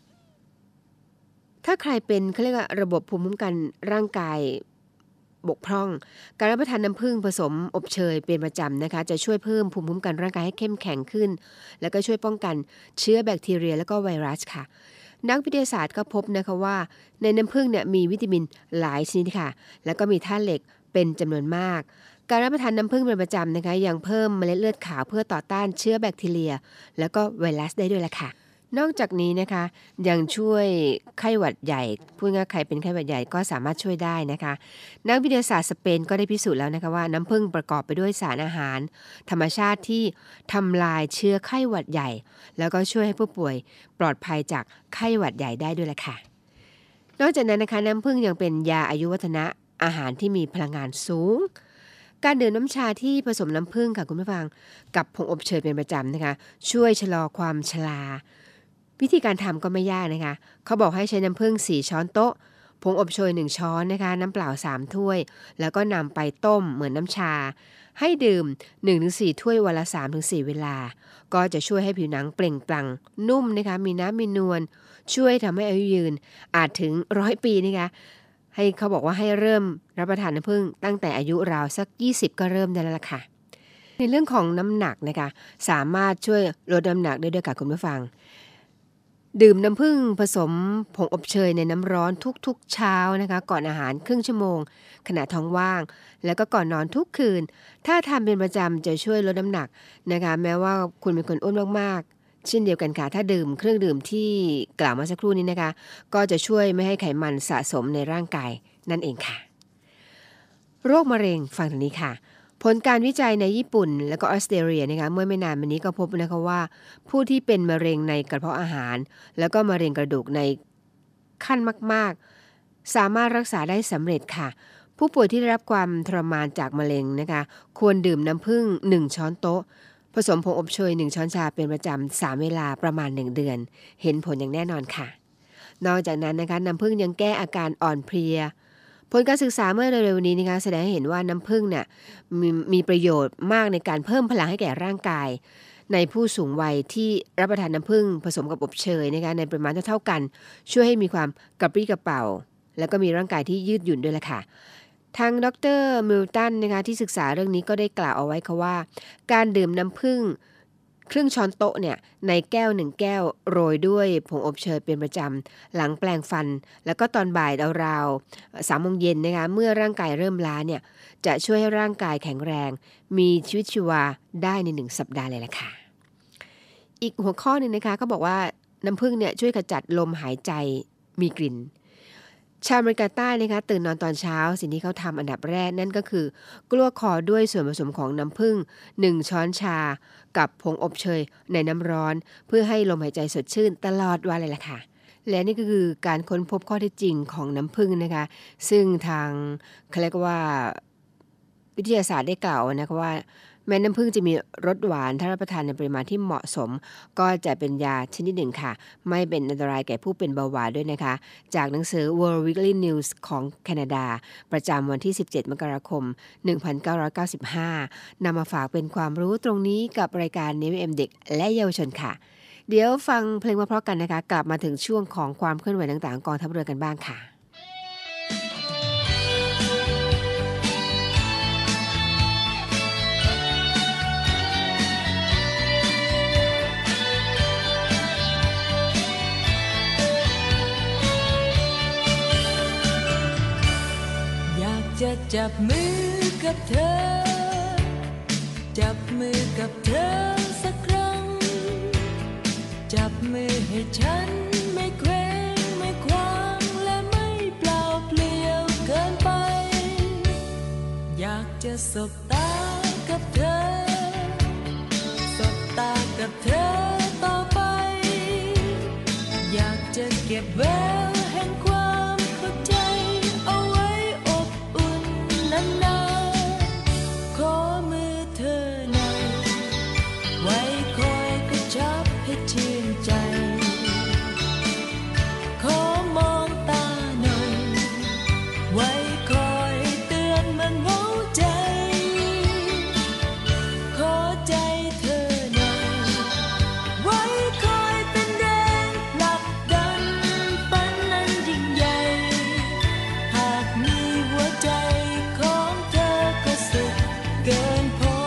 ถ้าใครเป็นเขาเรียกว่าระบบภูมิคุ้มกันร่างกายบกพร่องการรับประทานน้ำผึ้งผสมอบเชยเป็นประจำนะคะจะช่วยเพิ่มภูมิคุ้มกันร่างกายให้เข้มแข็งขึ้นแล้วก็ช่วยป้องกันเชื้อแบคทีเรียแล้วก็ไวรัสค่ะนักวิทยาศาสตร์ก็พบนะคะว่าในน้ำผึ้งเนี่ยมีวิตามินหลายชนิดค่ะแล้วก็มีธาตุเหล็กเป็นจำนวนมากการรับประทานน้ำผึ้งเป็นประจำนะคะยังเพิ่มเมล็ดเลือดขาวเพื่อต่อต้านเชื้อแบคทีเรียแล้วก็ไวรัสได้ด้วยล่ะค่ะนอกจากนี้นะคะยังช่วยไข้หวัดใหญ่พูดง่ายๆใครเป็นไข้หวัดใหญ่ก็สามารถช่วยได้นะคะนักวิทยาศาสตร์สเปนก็ได้พิสูจน์แล้วนะคะว่าน้ำผึ้งประกอบไปด้วยสารอาหารธรรมชาติที่ทำลายเชื้อไข้หวัดใหญ่แล้วก็ช่วยให้ผู้ป่วยปลอดภัยจากไข้หวัดใหญ่ได้ด้วยล่ะค่ะนอกจากนั้นนะคะน้ำผึ้งยังเป็นยาอายุวัฒนะอาหารที่มีพลังงานสูงการดื่มน้ำชาที่ผสมน้ำผึ้งค่ะคุณผู้ฟังกับผงอบเชยเป็นประจำนะคะช่วยชะลอความชราวิธีการทำก็ไม่ยากนะคะเขาบอกให้ใช้น้ำผึ้งสี่ช้อนโต๊ะผงอบเชยหนึ่งช้อนนะคะน้ำเปล่าสามถ้วยแล้วก็นำไปต้มเหมือนน้ำชาให้ดื่ม หนึ่งถึงสี่ ถ้วยวันละ สามถึงสี่ เวลาก็จะช่วยให้ผิวหนังเปล่งปลั่งนุ่มนะคะมีน้ำมีนวลช่วยทำให้อายุยืนอาจถึงร้อยปีนะคะให้เขาบอกว่าให้เริ่มรับประทานน้ำผึ้งตั้งแต่อายุราวสักยี่สิบก็เริ่มได้แล้วล่ะค่ะในเรื่องของน้ำหนักนะคะสามารถช่วยลดน้ำหนักได้ด้วยค่ะคุณผู้ฟังดื่มน้ำผึ้งผสมผงอบเชยในน้ำร้อนทุกๆเช้านะคะก่อนอาหารครึ่งชั่วโมงขณะท้องว่างแล้วก็ก่อนนอนทุกคืนถ้าทำเป็นประจำจะช่วยลดน้ำหนักนะคะแม้ว่าคุณเป็นคนอ้วนมากๆเช่นเดียวกันค่ะถ้าดื่มเครื่องดื่มที่กล่าวมาสักครู่นี้นะคะก็จะช่วยไม่ให้ไขมันสะสมในร่างกายนั่นเองค่ะโรคมะเร็งฟังทางนี้ค่ะผลการวิจัยในญี่ปุ่นและก็ออสเตรเลียนะคะเมื่อไม่นานมานี้ก็พบนะคะว่าผู้ที่เป็นมะเร็งในกระเพาะอาหารแล้วก็มะเร็งกระดูกในขั้นมากๆสามารถรักษาได้สำเร็จค่ะผู้ป่วยที่ได้รับความทรมานจากมะเร็งนะคะควรดื่มน้ำผึ้งหนึ่งช้อนโต๊ะผสมผงอบเชยหนึ่งช้อนชาเป็นประจำสามเวลาประมาณหนึ่งเดือนเห็นผลอย่างแน่นอนค่ะนอกจากนั้นนะคะน้ำผึ้งยังแก้อาการอ่อนเพลียผลการศึกษาเมื่อเร็วๆนี้นะคะแสดงให้เห็นว่าน้ำผึ้งเนี่ยมีมีประโยชน์มากในการเพิ่มพลังให้แก่ร่างกายในผู้สูงวัยที่รับประทานน้ำผึ้งผสมกับอบเชยนะคะในปริมาณเท่าๆกันช่วยให้มีความกระปรี้กระเป๋าแล้วก็มีร่างกายที่ยืดหยุ่นด้วยล่ะค่ะทางดร.มิลตันนะคะที่ศึกษาเรื่องนี้ก็ได้กล่าวเอาไว้ค่ะว่าการดื่มน้ำผึ้งครึ่งช้อนโต๊ะเนี่ยในแก้วหนึ่งแก้วโรยด้วยผงอบเชยเป็นประจำหลังแปรงฟันแล้วก็ตอนบ่ายราวๆสามโมงเย็นนะคะเมื่อร่างกายเริ่มล้าเนี่ยจะช่วยให้ร่างกายแข็งแรงมีชีวิตชีวาได้ในหนึ่งสัปดาห์เลยล่ะค่ะอีกหัวข้อนึงนะคะเขาบอกว่าน้ำผึ้งเนี่ยช่วยขจัดลมหายใจมีกลิ่นชาวอเมริกาใต้นะคะตื่นนอนตอนเช้าสิ่งที่เขาทำอันดับแรกนั่นก็คือกลั้วคอด้วยส่วนผสมของน้ำผึ้งหนึ่งช้อนชากับผงอบเชยในน้ำร้อนเพื่อให้ลมหายใจสดชื่นตลอดวันเลยล่ะค่ะและนี่ก็คือการค้นพบข้อเท็จจริงของน้ำผึ้งนะคะซึ่งทางเขาเรียกว่าวิทยาศาสตร์ได้กล่าวนะคะว่าแม้น้ำผึ้งจะมีรสหวานถ้ารับประทานในปริมาณที่เหมาะสมก็จะเป็นยาชนิดหนึ่งค่ะไม่เป็นอันตรายแก่ผู้เป็นเบาหวานด้วยนะคะจากหนังสือ World Weekly News ของแคนาดาประจำวันที่สิบเจ็ดมกราคมหนึ่งพันเก้าร้อยเก้าสิบห้านำมาฝากเป็นความรู้ตรงนี้กับรายการ นิว เอ็ม เด็กและเยาวชนค่ะเดี๋ยวฟังเพลงเพราะๆกันนะคะกลับมาถึงช่วงของความเคลื่อนไหวต่างๆกองทัพเรือกันบ้างค่ะจับมือกับเธอจับมือกับเธอสักครั้งจับมือให้ฉันไม่เคว้งไม่คว้างและไม่เปล่าเปลี่ยวเกินไปอยากจะสบตากับเธอสบตากับเธอต่อไปอยากจะเก็บแววแห่งความเข้าใจเอาไว้อบอุ่นนานๆขอมือเธอหน่อยไว้คอยกระชับให้ชื่นใจขอมองตาหน่อยไว้คอยเตือนมันเหงาใจขอใจเธอหน่อยไว้คอยเป็นแรงผลักดันฝันนั้นยิ่งใหญ่หากมีหัวใจของเธอก็สุดเกินพอ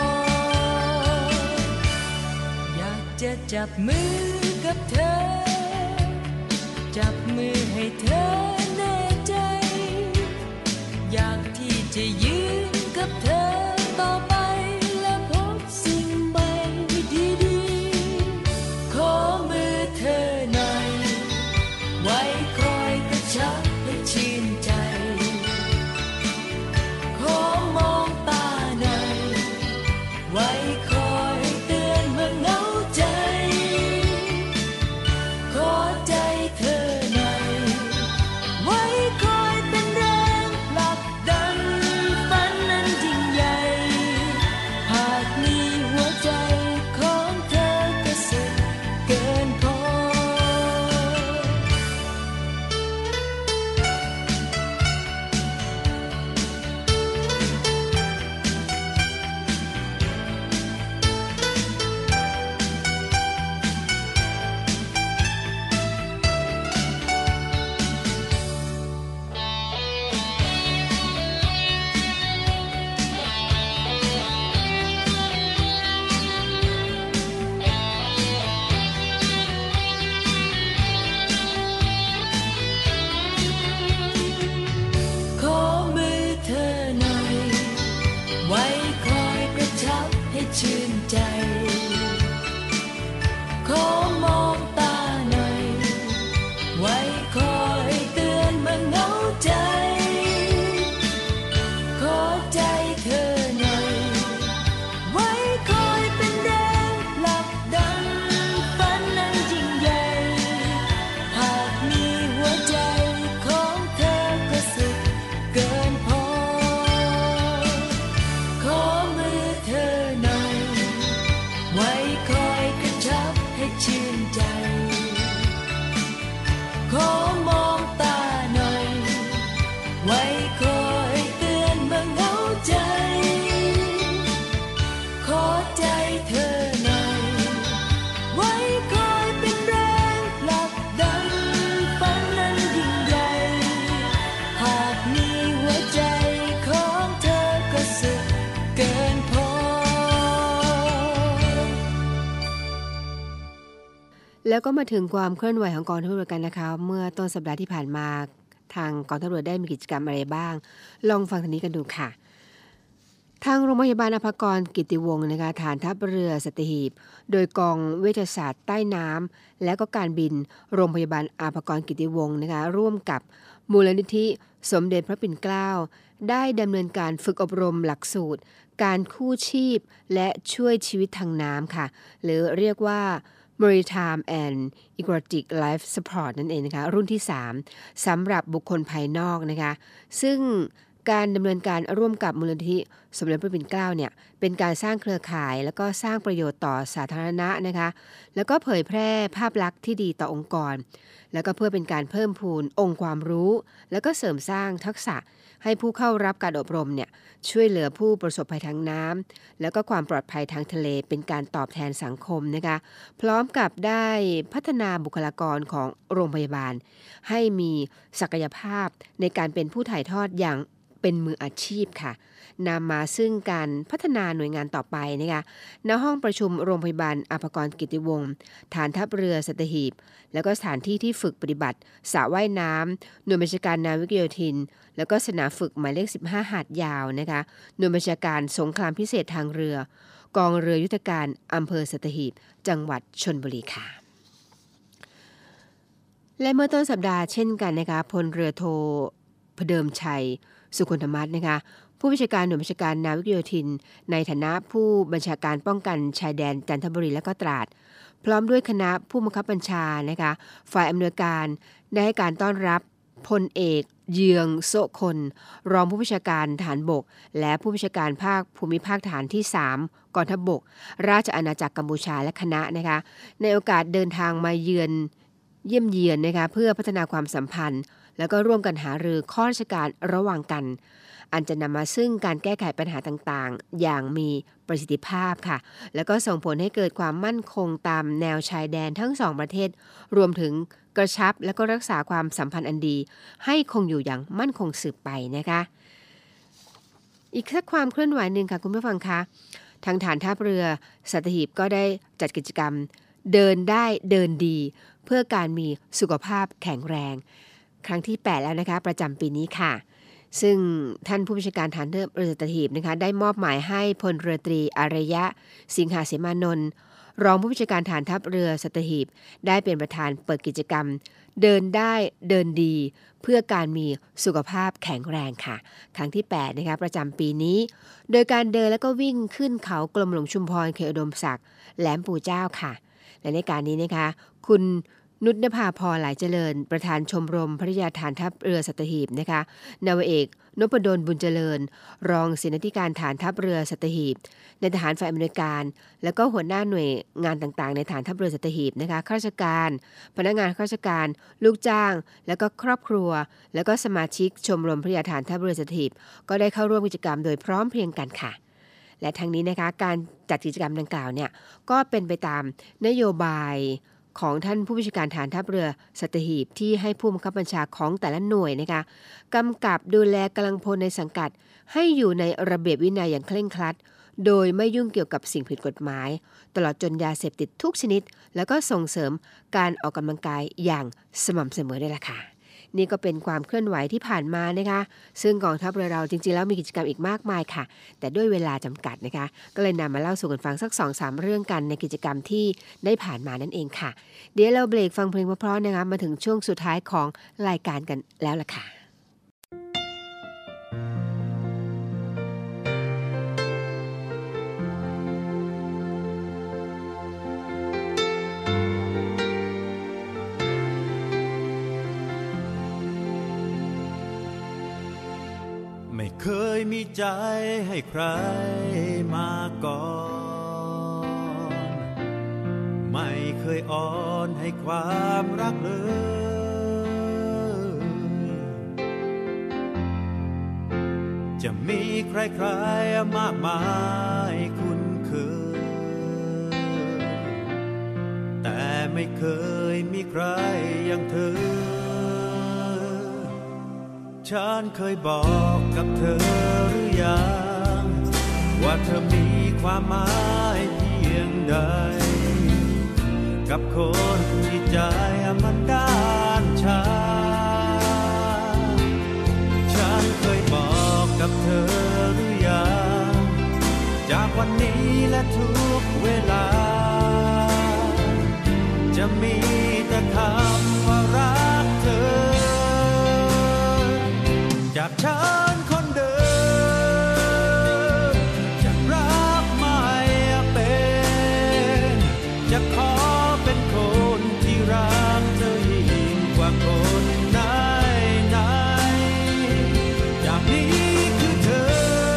อยากจะจับมือกับเธอจับมือให้เธอแน่ใจอยากที่จะยืนกับเธอต่อไปและพบสิ่งใหม่ดีๆขอมือเธอหน่อยไว้คอยกระชับให้ชื่นใจขอมองตาหน่อยไว้คอยเตือนเมื่อเหงาใจขอใจเธอหน่อยไว้คอยเป็นแรงผลักดันฝันนั้นยิ่งใหญ่หากมีหัวใจของเธอก็สุดเกินพอขอมือเธอหน่อยไว้คอยกระชับให้ชื่นใจขอมองตาหน่อยไว้คอยเตือนเมื่อเหงาใจขอใจเธอหน่อยไว้คอยเป็นแรงผลักดันฝันนั้นยิ่งใหญ่หากมีหัวใจของเธอก็สุดเกินพอขอมือเธอหน่อยไว้คอยกระชับให้ชื่นใจขอมองตาหน่อยไว้คอยเตือนเมื่อเหงาใจขอใจเธอหน่อยไว้คอยเป็นแรงผลักดันฝันนั้นยิ่งใหญ่หากมีหัวใจของเธอก็สุดเกินพอแล้วก็มาถึงความเคลื่อนไหวของกองทัพเรือกันนะคะเมื่อต้นสัปดาห์ที่ผ่านมาทางกองทัพเรือได้มีกิจกรรมอะไรบ้างลองฟังทางนี้กันดูค่ะทางโรงพยาบาลอภากรกิตติวงศ์นะคะฐานทัพเรือสัตหีบโดยกองเวชศาสตร์ใต้น้ำและก็การบินโรงพยาบาลอภากรกิตติวงศ์นะคะร่วมกับมูลนิธิสมเด็จพระปิ่นเกล้าได้ดำเนินการฝึกอบรมหลักสูตรการกู้ชีพและช่วยชีวิตทางน้ำค่ะหรือเรียกว่า Maritime and Aquatic Life Support นั่นเองนะคะรุ่นที่สามสำหรับบุคคลภายนอกนะคะซึ่งการดำเนินการร่วมกับมูลนิธิสมเด็จพระปิ่นเกล้าเนี่ยเป็นการสร้างเครือข่ายแล้วก็สร้างประโยชน์ต่อสาธารณะนะคะแล้วก็เผยแพร่ภาพลักษณ์ที่ดีต่อองค์กรแล้วก็เพื่อเป็นการเพิ่มพูนองค์ความรู้แล้วก็เสริมสร้างทักษะให้ผู้เข้ารับการอบรมเนี่ยช่วยเหลือผู้ประสบภัยทางน้ำแล้วก็ความปลอดภัยทางทะเลเป็นการตอบแทนสังคมนะคะพร้อมกับได้พัฒนาบุคลากรของโรงพยาบาลให้มีศักยภาพในการเป็นผู้ถ่ายทอดอย่าง เเป็นมืออาชีพค่ะนำมาซึ่งการพัฒนาหน่วยงานต่อไปนะคะณห้องประชุมโรงพยาบาลอภากรกิติวงศ์ฐานทัพเรือสัตหีบแล้วก็สถานที่ที่ฝึกปฏิบัติสระว่ายน้ำหน่วยบัญชาการนาวิกโยธินแล้วก็สนามฝึกหมายเลขสิบห้าหาดยาวนะคะหน่วยบัญชาการสงครามพิเศษทางเรือกองเรือยุทธการอำเภอสัตหีบจังหวัดชลบุรีค่ะและเมื่อต้นสัปดาห์เช่นกันนะคะพลเรือโทพเดิมชัยสุคนธรรมัสนะคะผู้บัญชาการหน่วยบัญชาการนาวิกโยธินในฐานะผู้บัญชาการป้องกันชายแดนจันทบุรีและก็ตราดพร้อมด้วยคณะผู้บังคับบัญชานะคะฝ่ายอำนวยการได้ให้การต้อนรับพลเอกเยืองโซคนรองผู้บัญชาการฐานบกและผู้บัญชาการภาคภูมิภาคฐานที่สามกองทัพบกราชอาณาจักรกัมพูชาและคณะนะคะในโอกาสเดินทางมาเยือนเยี่ยมเยียนนะคะเพื่อพัฒนาความสัมพันธ์แล้วก็ร่วมกันหารือข้อราชการระหว่างกันอันจะนำมาซึ่งการแก้ไขปัญหาต่างๆอย่างมีประสิทธิภาพค่ะแล้วก็ส่งผลให้เกิดความมั่นคงตามแนวชายแดนทั้งสองประเทศรวมถึงกระชับและก็รักษาความสัมพันธ์อันดีให้คงอยู่อย่างมั่นคงสืบไปนะคะอีกสักความเคลื่อนไหวหนึ่งค่ะคุณผู้ฟังคะทางฐานทัพเรือสัตหีบก็ได้จัดกิจกรรมเดินได้เดินดีเพื่อการมีสุขภาพแข็งแรงครั้งที่แปดแล้วนะคะประจำปีนี้ค่ะซึ่งท่านผู้บัญชาการฐานทัพเรือสัตหีบนะคะได้มอบหมายให้พลเรือตรีอารยะสิงหาเสมานนท์รองผู้บัญชาการฐานทัพเรือสัตหีบได้เป็นประธานเปิดกิจกรรมเดินได้เดินดีเพื่อการมีสุขภาพแข็งแรงค่ะครั้งที่แปดนะคะประจำปีนี้โดยการเดินแล้วก็วิ่งขึ้นเขากรมหลวงชุมพรเขตอุดมศักดิ์แหลมปู่เจ้าค่ะและในการนี้นะคะคุณนุชนภาพรหลายเจริญประธานชมรมภริยาฐานทัพเรือสัตหีบนะคะนาวาเอกนพดลบุญเจริญรองเสนาธิการฐานทัพเรือสัตหีบในทหารฝ่ายอำนวยการแล้วก็หัวหน้าหน่วยงานต่างๆในฐานทัพเรือสัตหีบนะคะข้าราชการพนักงานข้าราชการลูกจ้างแล้วก็ครอบครัวแล้วก็สมาชิกชมรมภริยาฐานทัพเรือสัตหีบก็ได้เข้าร่วมกิจกรรมโดยพร้อมเพรียงกันค่ะและทั้งนี้นะคะการจัดกิจกรรมดังกล่าวเนี่ยก็เป็นไปตามนโยบายของท่านผู้บัญชาการฐานทัพเรือสัตหีบที่ให้ผู้บังคับบัญชาของแต่ละหน่วยนะคะกำกับดูแลกำลังพลในสังกัดให้อยู่ในระเบียบวินัยอย่างเคร่งครัดโดยไม่ยุ่งเกี่ยวกับสิ่งผิดกฎหมายตลอดจนยาเสพติดทุกชนิดแล้วก็ส่งเสริมการออกกำลังกายอย่างสม่ำเสมอด้วยล่ะค่ะนี่ก็เป็นความเคลื่อนไหวที่ผ่านมานะคะซึ่งกองทัพเรือเราจริงๆแล้วมีกิจกรรมอีกมากมายค่ะแต่ด้วยเวลาจำกัดนะคะก็เลยนำมาเล่าสู่กันฟังสัก สองถึงสาม เรื่องกันในกิจกรรมที่ได้ผ่านมานั่นเองค่ะเดี๋ยวเราเบรกฟังเพลงเพราะๆนะคะมาถึงช่วงสุดท้ายของรายการกันแล้วล่ะค่ะไม่เคยมีใจให้ใครมาก่อนไม่เคยอ่อนให้ความรักเลยจะมีใครๆมากมายคุ้นเคยแต่ไม่เคยมีใครอย่างเธอฉันเคยบอกกับเธอหรือยังว่าเธอมีความหมายเพียงใดกับคนที่ใจมันด้านชาฉันเคยบอกกับเธอหรือยังจากวันนี้และทุกเวลาจะมีแต่คำว่ารักเธอจากฉันคนเดิมจะรักไม่เป็นจะขอเป็นคนที่รักเธอยิ่งกว่าคนไหนไหนจากนี้คือเธอ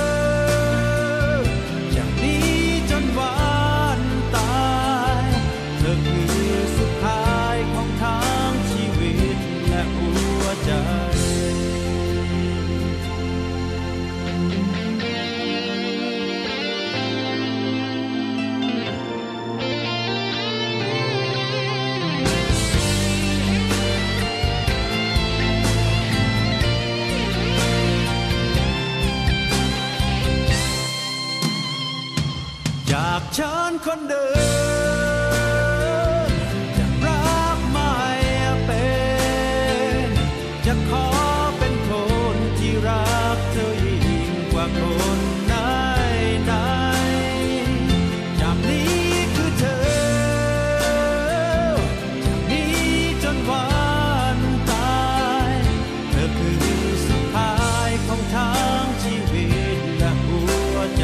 จากนี้จนวันตายเธอคือสุดท้ายของทางคนเดิมจะรักไม่เป็นจะขอเป็นคนที่รักเธอยิ่งกว่าคนไหนไหนจากนี้คือเธอจากนี้จนวันตายเธอคือสุดท้ายของทั้งชีวิตและหัวใจ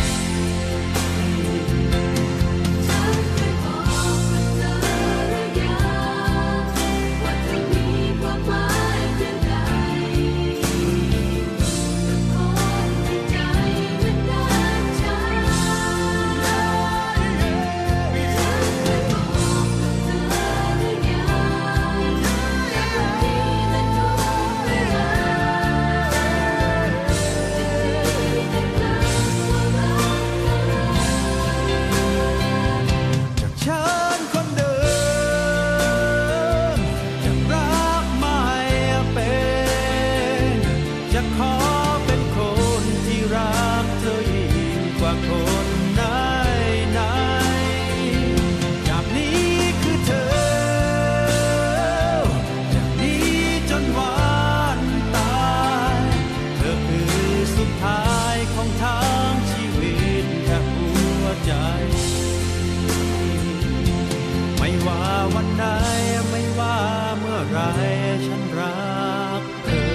ไม่ว่าวันใดไม่ว่าเมื่อไรฉันรักเธอ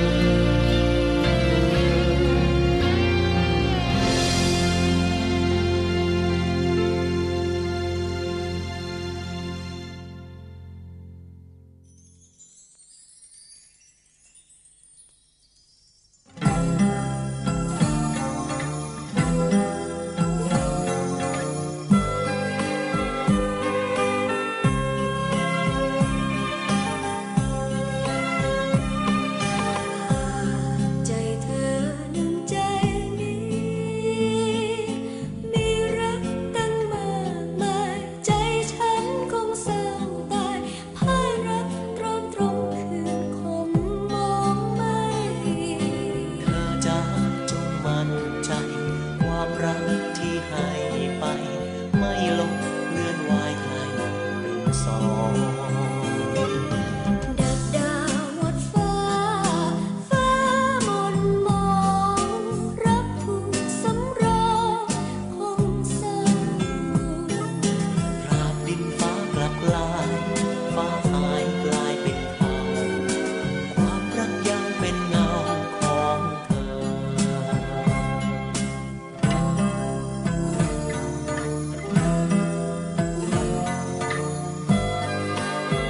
เ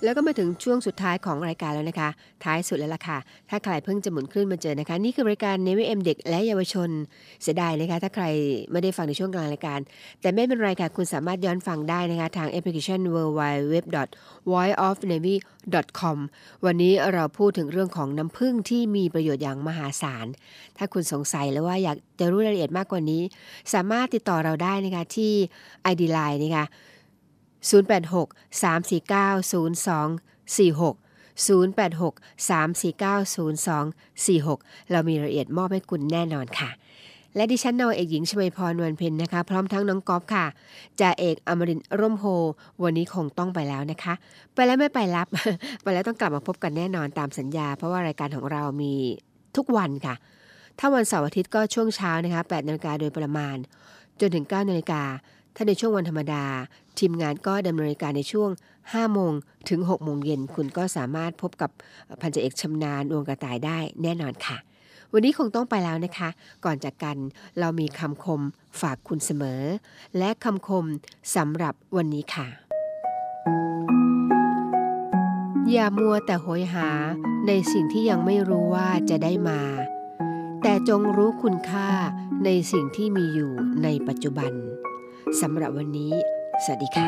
แล้วก็มาถึงช่วงสุดท้ายของรายการแล้วนะคะท้ายสุดแล้วล่ะค่ะถ้าใครเพิ่งจะหมุนคลื่นมาเจอนะคะนี่คือรายการ Navy เอ็ม เด็กและเยาวชนเสียดายนะคะถ้าใครไม่ได้ฟังในช่วงกลางรายการแต่ไม่เป็นไรค่ะคุณสามารถย้อนฟังได้นะคะทางแอปพลิเคชัน ดับเบิลยู ดับเบิลยู ดับเบิลยู ดอท voice of navy ดอท คอม วันนี้เราพูดถึงเรื่องของน้ำผึ้งที่มีประโยชน์อย่างมหาศาลถ้าคุณสงสัยแล้วว่าอยากจะรู้รายละเอียดมากกว่านี้สามารถติดต่อเราได้นะคะที่ ไอ ดี ไลน์ นะคะศูนย์ แปด หก สาม สี่ เก้า ศูนย์ สอง สี่ หก ศูนย์ แปด หก สาม สี่ เก้า ศูนย์ สอง สี่ หกเรามีรายละเอียดมอบให้คุณแน่นอนค่ะและดิฉันนาวาเอกหญิงชมาพร วรรณเพ็ญนะคะพร้อมทั้งน้องก๊อฟค่ะจ่าเอกอมรินทร์ร่มโพวันนี้คงต้องไปแล้วนะคะไปแล้วไม่ไปรับ ไปแล้วต้องกลับมาพบกันแน่นอนตามสัญญาเพราะว่ารายการของเรามีทุกวันค่ะถ้าวันเสาร์อาทิตย์ก็ช่วงเช้านะคะแปดนาฬิกาโดยประมาณจนถึงเก้านาฬิกาถ้าในช่วงวันธรรมดาทีมงานก็ดำเนินรายการในช่วงห้าโมงถึงหกโมงเย็นคุณก็สามารถพบกับพันจ่าเอกชำนาญดวงกระต่ายได้แน่นอนค่ะวันนี้คงต้องไปแล้วนะคะก่อนจากกันเรามีคำคมฝากคุณเสมอและคำคมสำหรับวันนี้ค่ะอย่ามัวแต่โหยหาในสิ่งที่ยังไม่รู้ว่าจะได้มาแต่จงรู้คุณค่าในสิ่งที่มีอยู่ในปัจจุบันสำหรับวันนี้สวัสดีค่ะ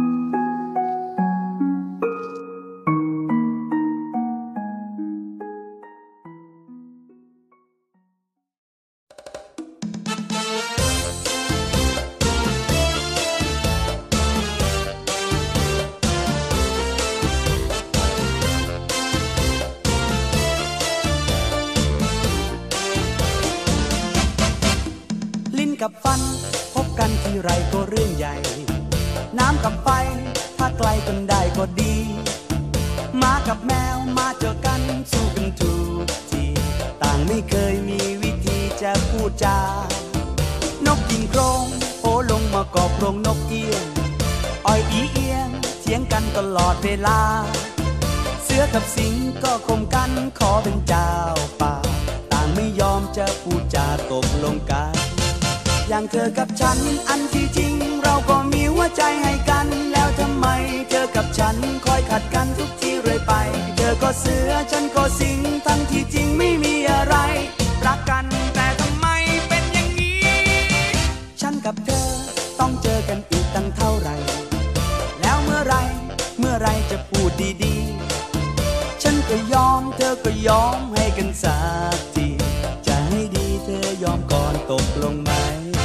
ลิ้นกับฟันพบกันทีไรก็เรื่องใหญ่น้ำกับไฟถ้าไกลกันได้ก็ดีหมากับแมวมาเจอกันสู้กันทุกทีต่างไม่เคยมีวิธีจะพูดจานกยิงโครงโผลงมากอบโรงนกเอี้ยงอ้อยอีเอียงเถียงกันตลอดเวลาเสือกับสิงก็คมกันขอเป็นเจ้าป่าต่างไม่ยอมจะพูดจาตกลงกันอย่างเธอกับฉันอันที่จริงเราก็มีหัวใจให้กันแล้วทำไมเธอกับฉันคอยขัดกันทุกทีเรื่อยไปเธอก็เสือฉันก็สิงทั้งที่จริงไม่มีอะไรรักกันแต่ทำไมเป็นอย่างนี้ฉันกับเธอต้องเจอกันอีกตั้งเท่าไหร่แล้วเมื่อไรเมื่อไรจะพูดดีๆฉันก็ยอมเธอก็ยอมให้กันสักทีจะให้ดีเธอยอมก่อนตกลงไหม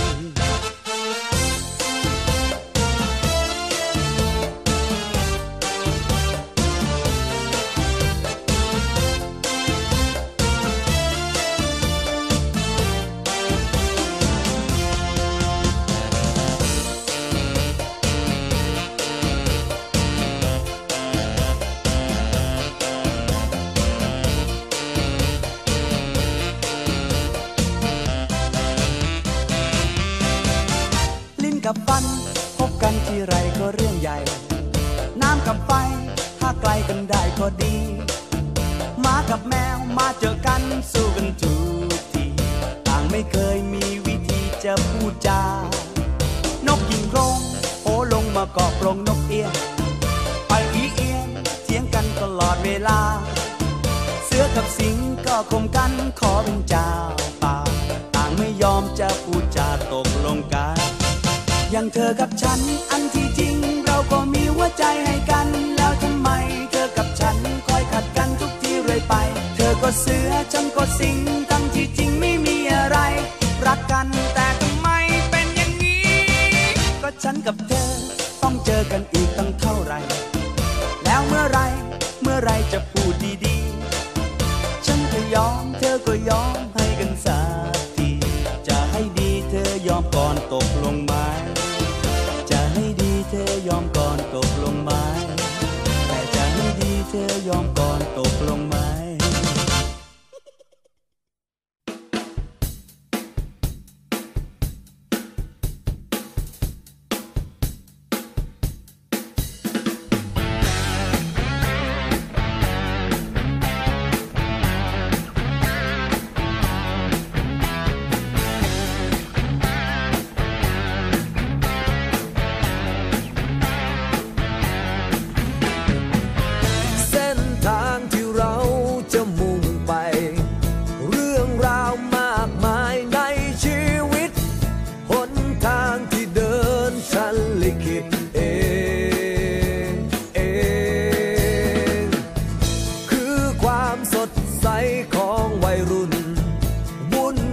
กับฟันพบกันทีไรก็เรื่องใหญ่น้ำกับไฟถ้าไกลกันได้ก็ดีหมากับแมวมาเจอกันสู้กันทุกทีต่างไม่เคยมีวิธีจะพูดจานกยิงโครงโผลงมาเกาะกรงนกเอี้ยงไปอีเอียงเถียงกันตลอดเวลาเสือกับสิงก็คมกันขอเป็นเจ้าป่าต่างไม่ยอมจะพูดจาตกลงกันอย่างเธอกับฉันอันที่จริงเราก็มีหัวใจให้กันแล้วทำไมเธอกับฉันคอยขัดกันทุกทีเรื่อยไปเธอก็เสือฉันก็สิงทั้งที่จริงไม่มีอะไรรักกันแต่ทำไมเป็นอย่างนี้ก็ฉันกับเธอต้องเจอกันอีกตั้งเท่าไหร่แล้วเมื่อไรเมื่อไรจะพูดดีๆฉันก็ยอมเธอก็ยอมให้กันสักทีจะให้ดีเธอยอมก่อนตกลงไหมจะให้ดีเธอยอมก่อนตกลงไหมแต่จะให้ดีเธอยอมก่อนตกลงไหมเ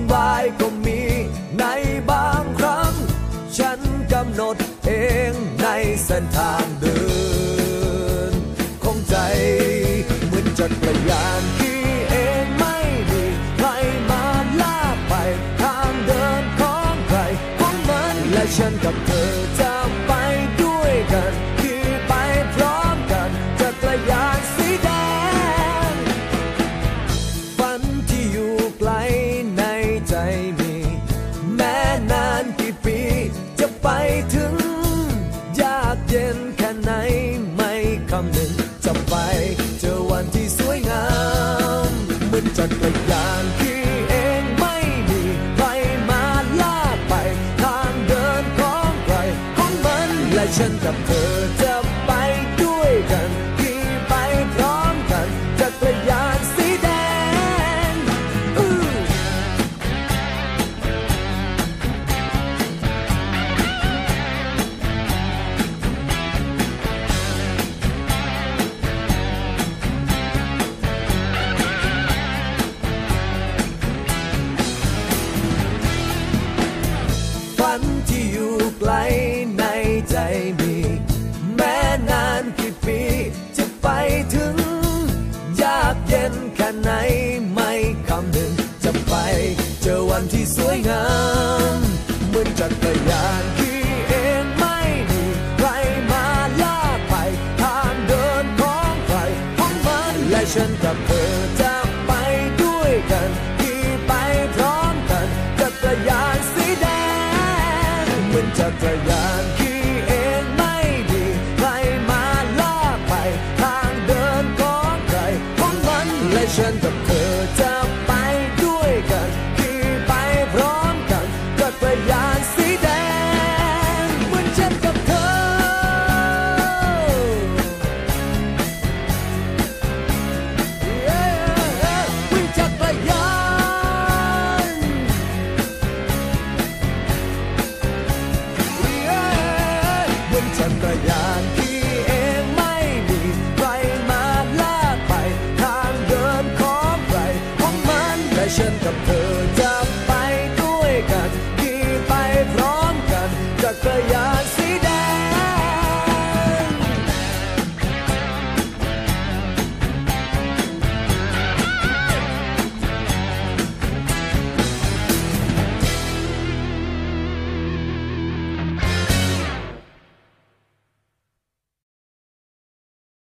วายก็มีในบางครั้งฉันกำหนดเองในเส้นทางเดินของใจเหมือนจักรยานขี่เองไม่มีใครมาลากไปทางเดินของใครของมันและฉันกับเธอจะไปด้วยกันขี่ไปพร้อมกันจักรยานสีแดงฝันที่อยู่ไกลในใจมีแม้นานกี่ปีจะไปถึงยากเย็นแค่ไหนไม่คำนึงจะไปเจอวันที่สวยงามเหมือนจักรยานขี่เองไม่มีใครมาลากไปทางเดินของใครของมันและฉันกับเธอจะไปด้วยกันขี่ไปพร้อมกันจักรยานสีแดงอื้อฝันที่อยู่ไกลในใจมีแม้นานกี่ปีจะไปถึงยากเย็นแค่ไหนไม่คำนึงจะไปเจอวันที่สวยงามเหมือนจักรยานขี่เองไม่มีใครมาลากไปทางเดินของใครของมันและฉันกับเธอจะไปด้วยกันขี่ไปพร้อมกันจักรยานสีแดงเหมือนจักรยานขี่เองไม่มีใครมาลากไปทางเดินของใครของมันและฉันกับเธอจะไปด้วยกันขี่ไปพร้อมกันจักรยานสีแดงเหมือนฉันกับเธอวิ่งจักรยานบนจักรยานขี่เองไม่มีใครมาลากไปทางเดินของใครของมันและฉันกับเธอจะไปด้วยกันขี่ไปพร้อมกันจักรย